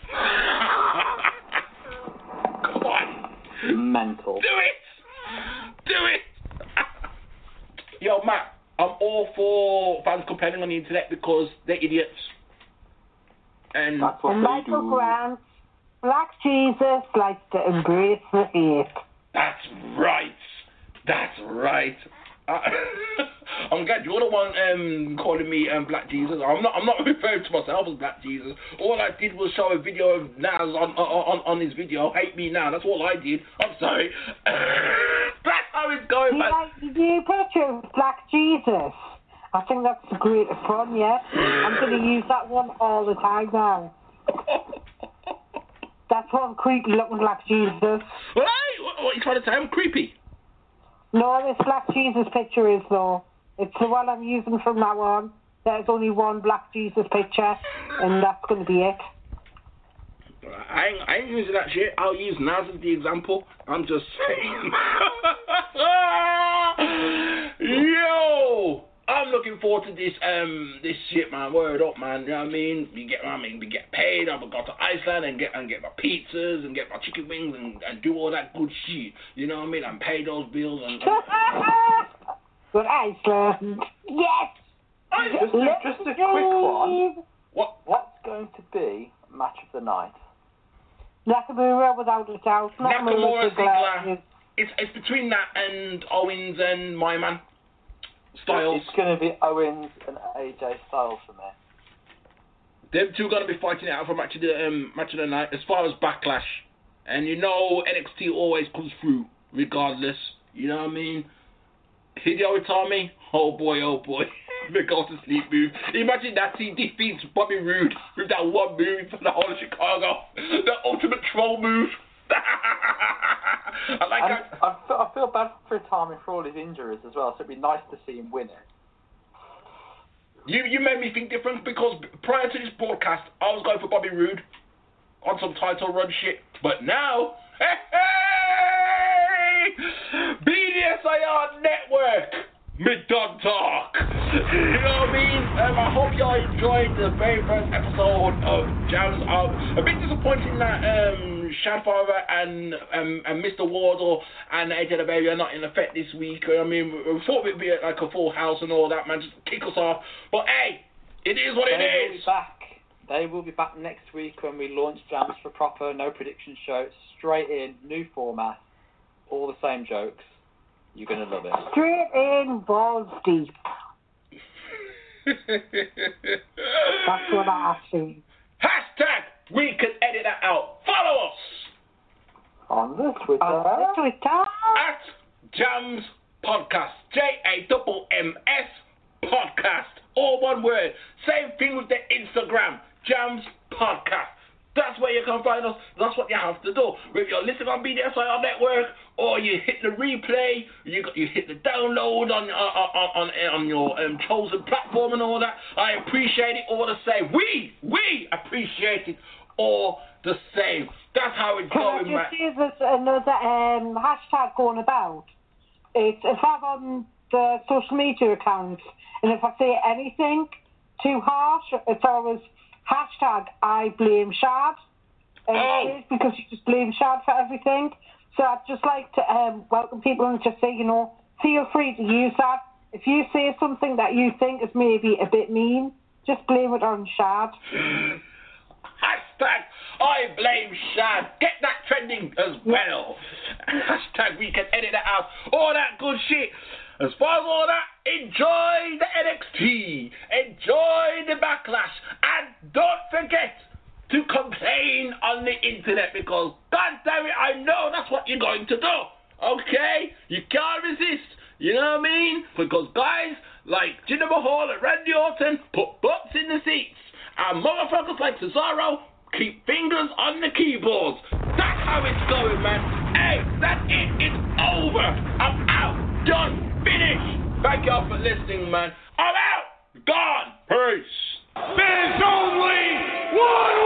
Come on. Mental. Do it. Do it. Yo, Matt. I'm all for fans complaining on the internet because they're idiots. And Michael Grant, Black Jesus likes to embrace the hate. That's right. That's right. I'm glad you're the one calling me Black Jesus. I'm not referring to myself as Black Jesus. All I did was show a video of Nas on his video. Hate me now. That's all I did. I'm sorry. That's how it's going, man. Like the new picture of Black Jesus. I think that's the greatest one, yeah. I'm going to use that one all the time now. That's one creepy looking Black Jesus. What are you trying to say? I'm creepy. No, this Black Jesus picture is, though. It's the one I'm using from now on. There's only one Black Jesus picture, and that's going to be it. I ain't using that shit. I'll use Nas as the example. I'm just saying. Yo! I'm looking forward to this shit, man. Word up, man. You know what I mean? We get paid. I'm gonna go to Iceland and get my pizzas and get my chicken wings and do all that good shit. You know what I mean? And pay those bills and Good Iceland. Yes. Just a quick one. What's going to be match of the night? Nakamura, without a doubt. Nakamura, Ziggler. It's between that and Owens and my man Styles. It's going to be Owens and AJ Styles for me. Them two going to be fighting it out for match of the night. As far as Backlash, and you know NXT always comes through regardless. You know what I mean? Hideo Itami, oh boy. The go to sleep move. Imagine that he defeats Bobby Roode with that one move for the whole of Chicago. The ultimate troll move. I feel bad for Itami for all his injuries as well, so it'd be nice to see him win it. You made me think different because prior to this broadcast, I was going for Bobby Roode on some title run shit. But now, BDSIR Network, Mid-Dog Talk. You know what I mean? I hope y'all enjoyed the very first episode of Jams. A bit disappointing that Shadfather and Mr. Wardle and AJ the Baby are not in effect this week. I mean, we thought it'd be like a full house and all that, man, just kick us off. But hey, it is what it is. They will be back next week when we launch Jams for Proper, no prediction show, straight in, new format, all the same jokes. You're going to love it. Straight in, balls deep. That's what I see. Hashtag, we can edit that out. Follow us on the Twitter. At Jams Podcast. JAMMS Podcast. All one word. Same thing with the Instagram. Jams Podcast. That's where you can find us. That's what you have to do. Whether you're listening on BDSIR Network or you hit the replay, you hit the download on your chosen platform and all that. I appreciate it all the same. We appreciate it all the same. That's how it's going, man. Can I just see there's another hashtag going about? It's if I'm on the social media accounts and if I say anything too harsh, it's always hashtag I blame Shad. It's because you just blame Shad for everything. So I'd just like to welcome people and just say, feel free to use that. If you say something that you think is maybe a bit mean, just blame it on Shad. Hashtag I blame Shad. Get that trending as well. Hashtag we can edit that out. All that good shit. As far as all that, enjoy the NXT. Enjoy the Backlash. And don't forget to complain on the internet because, God damn it, I know that's what you're going to do. Okay? You can't resist. You know what I mean? Because guys like Jinder Mahal and Randy Orton put butts in the seats. And motherfuckers like Cesaro keep fingers on the keyboards. That's how it's going, man. Hey, that's it. It's over. I'm out. Done. Finished. Thank y'all for listening, man. I'm out. Gone. Peace. There's only one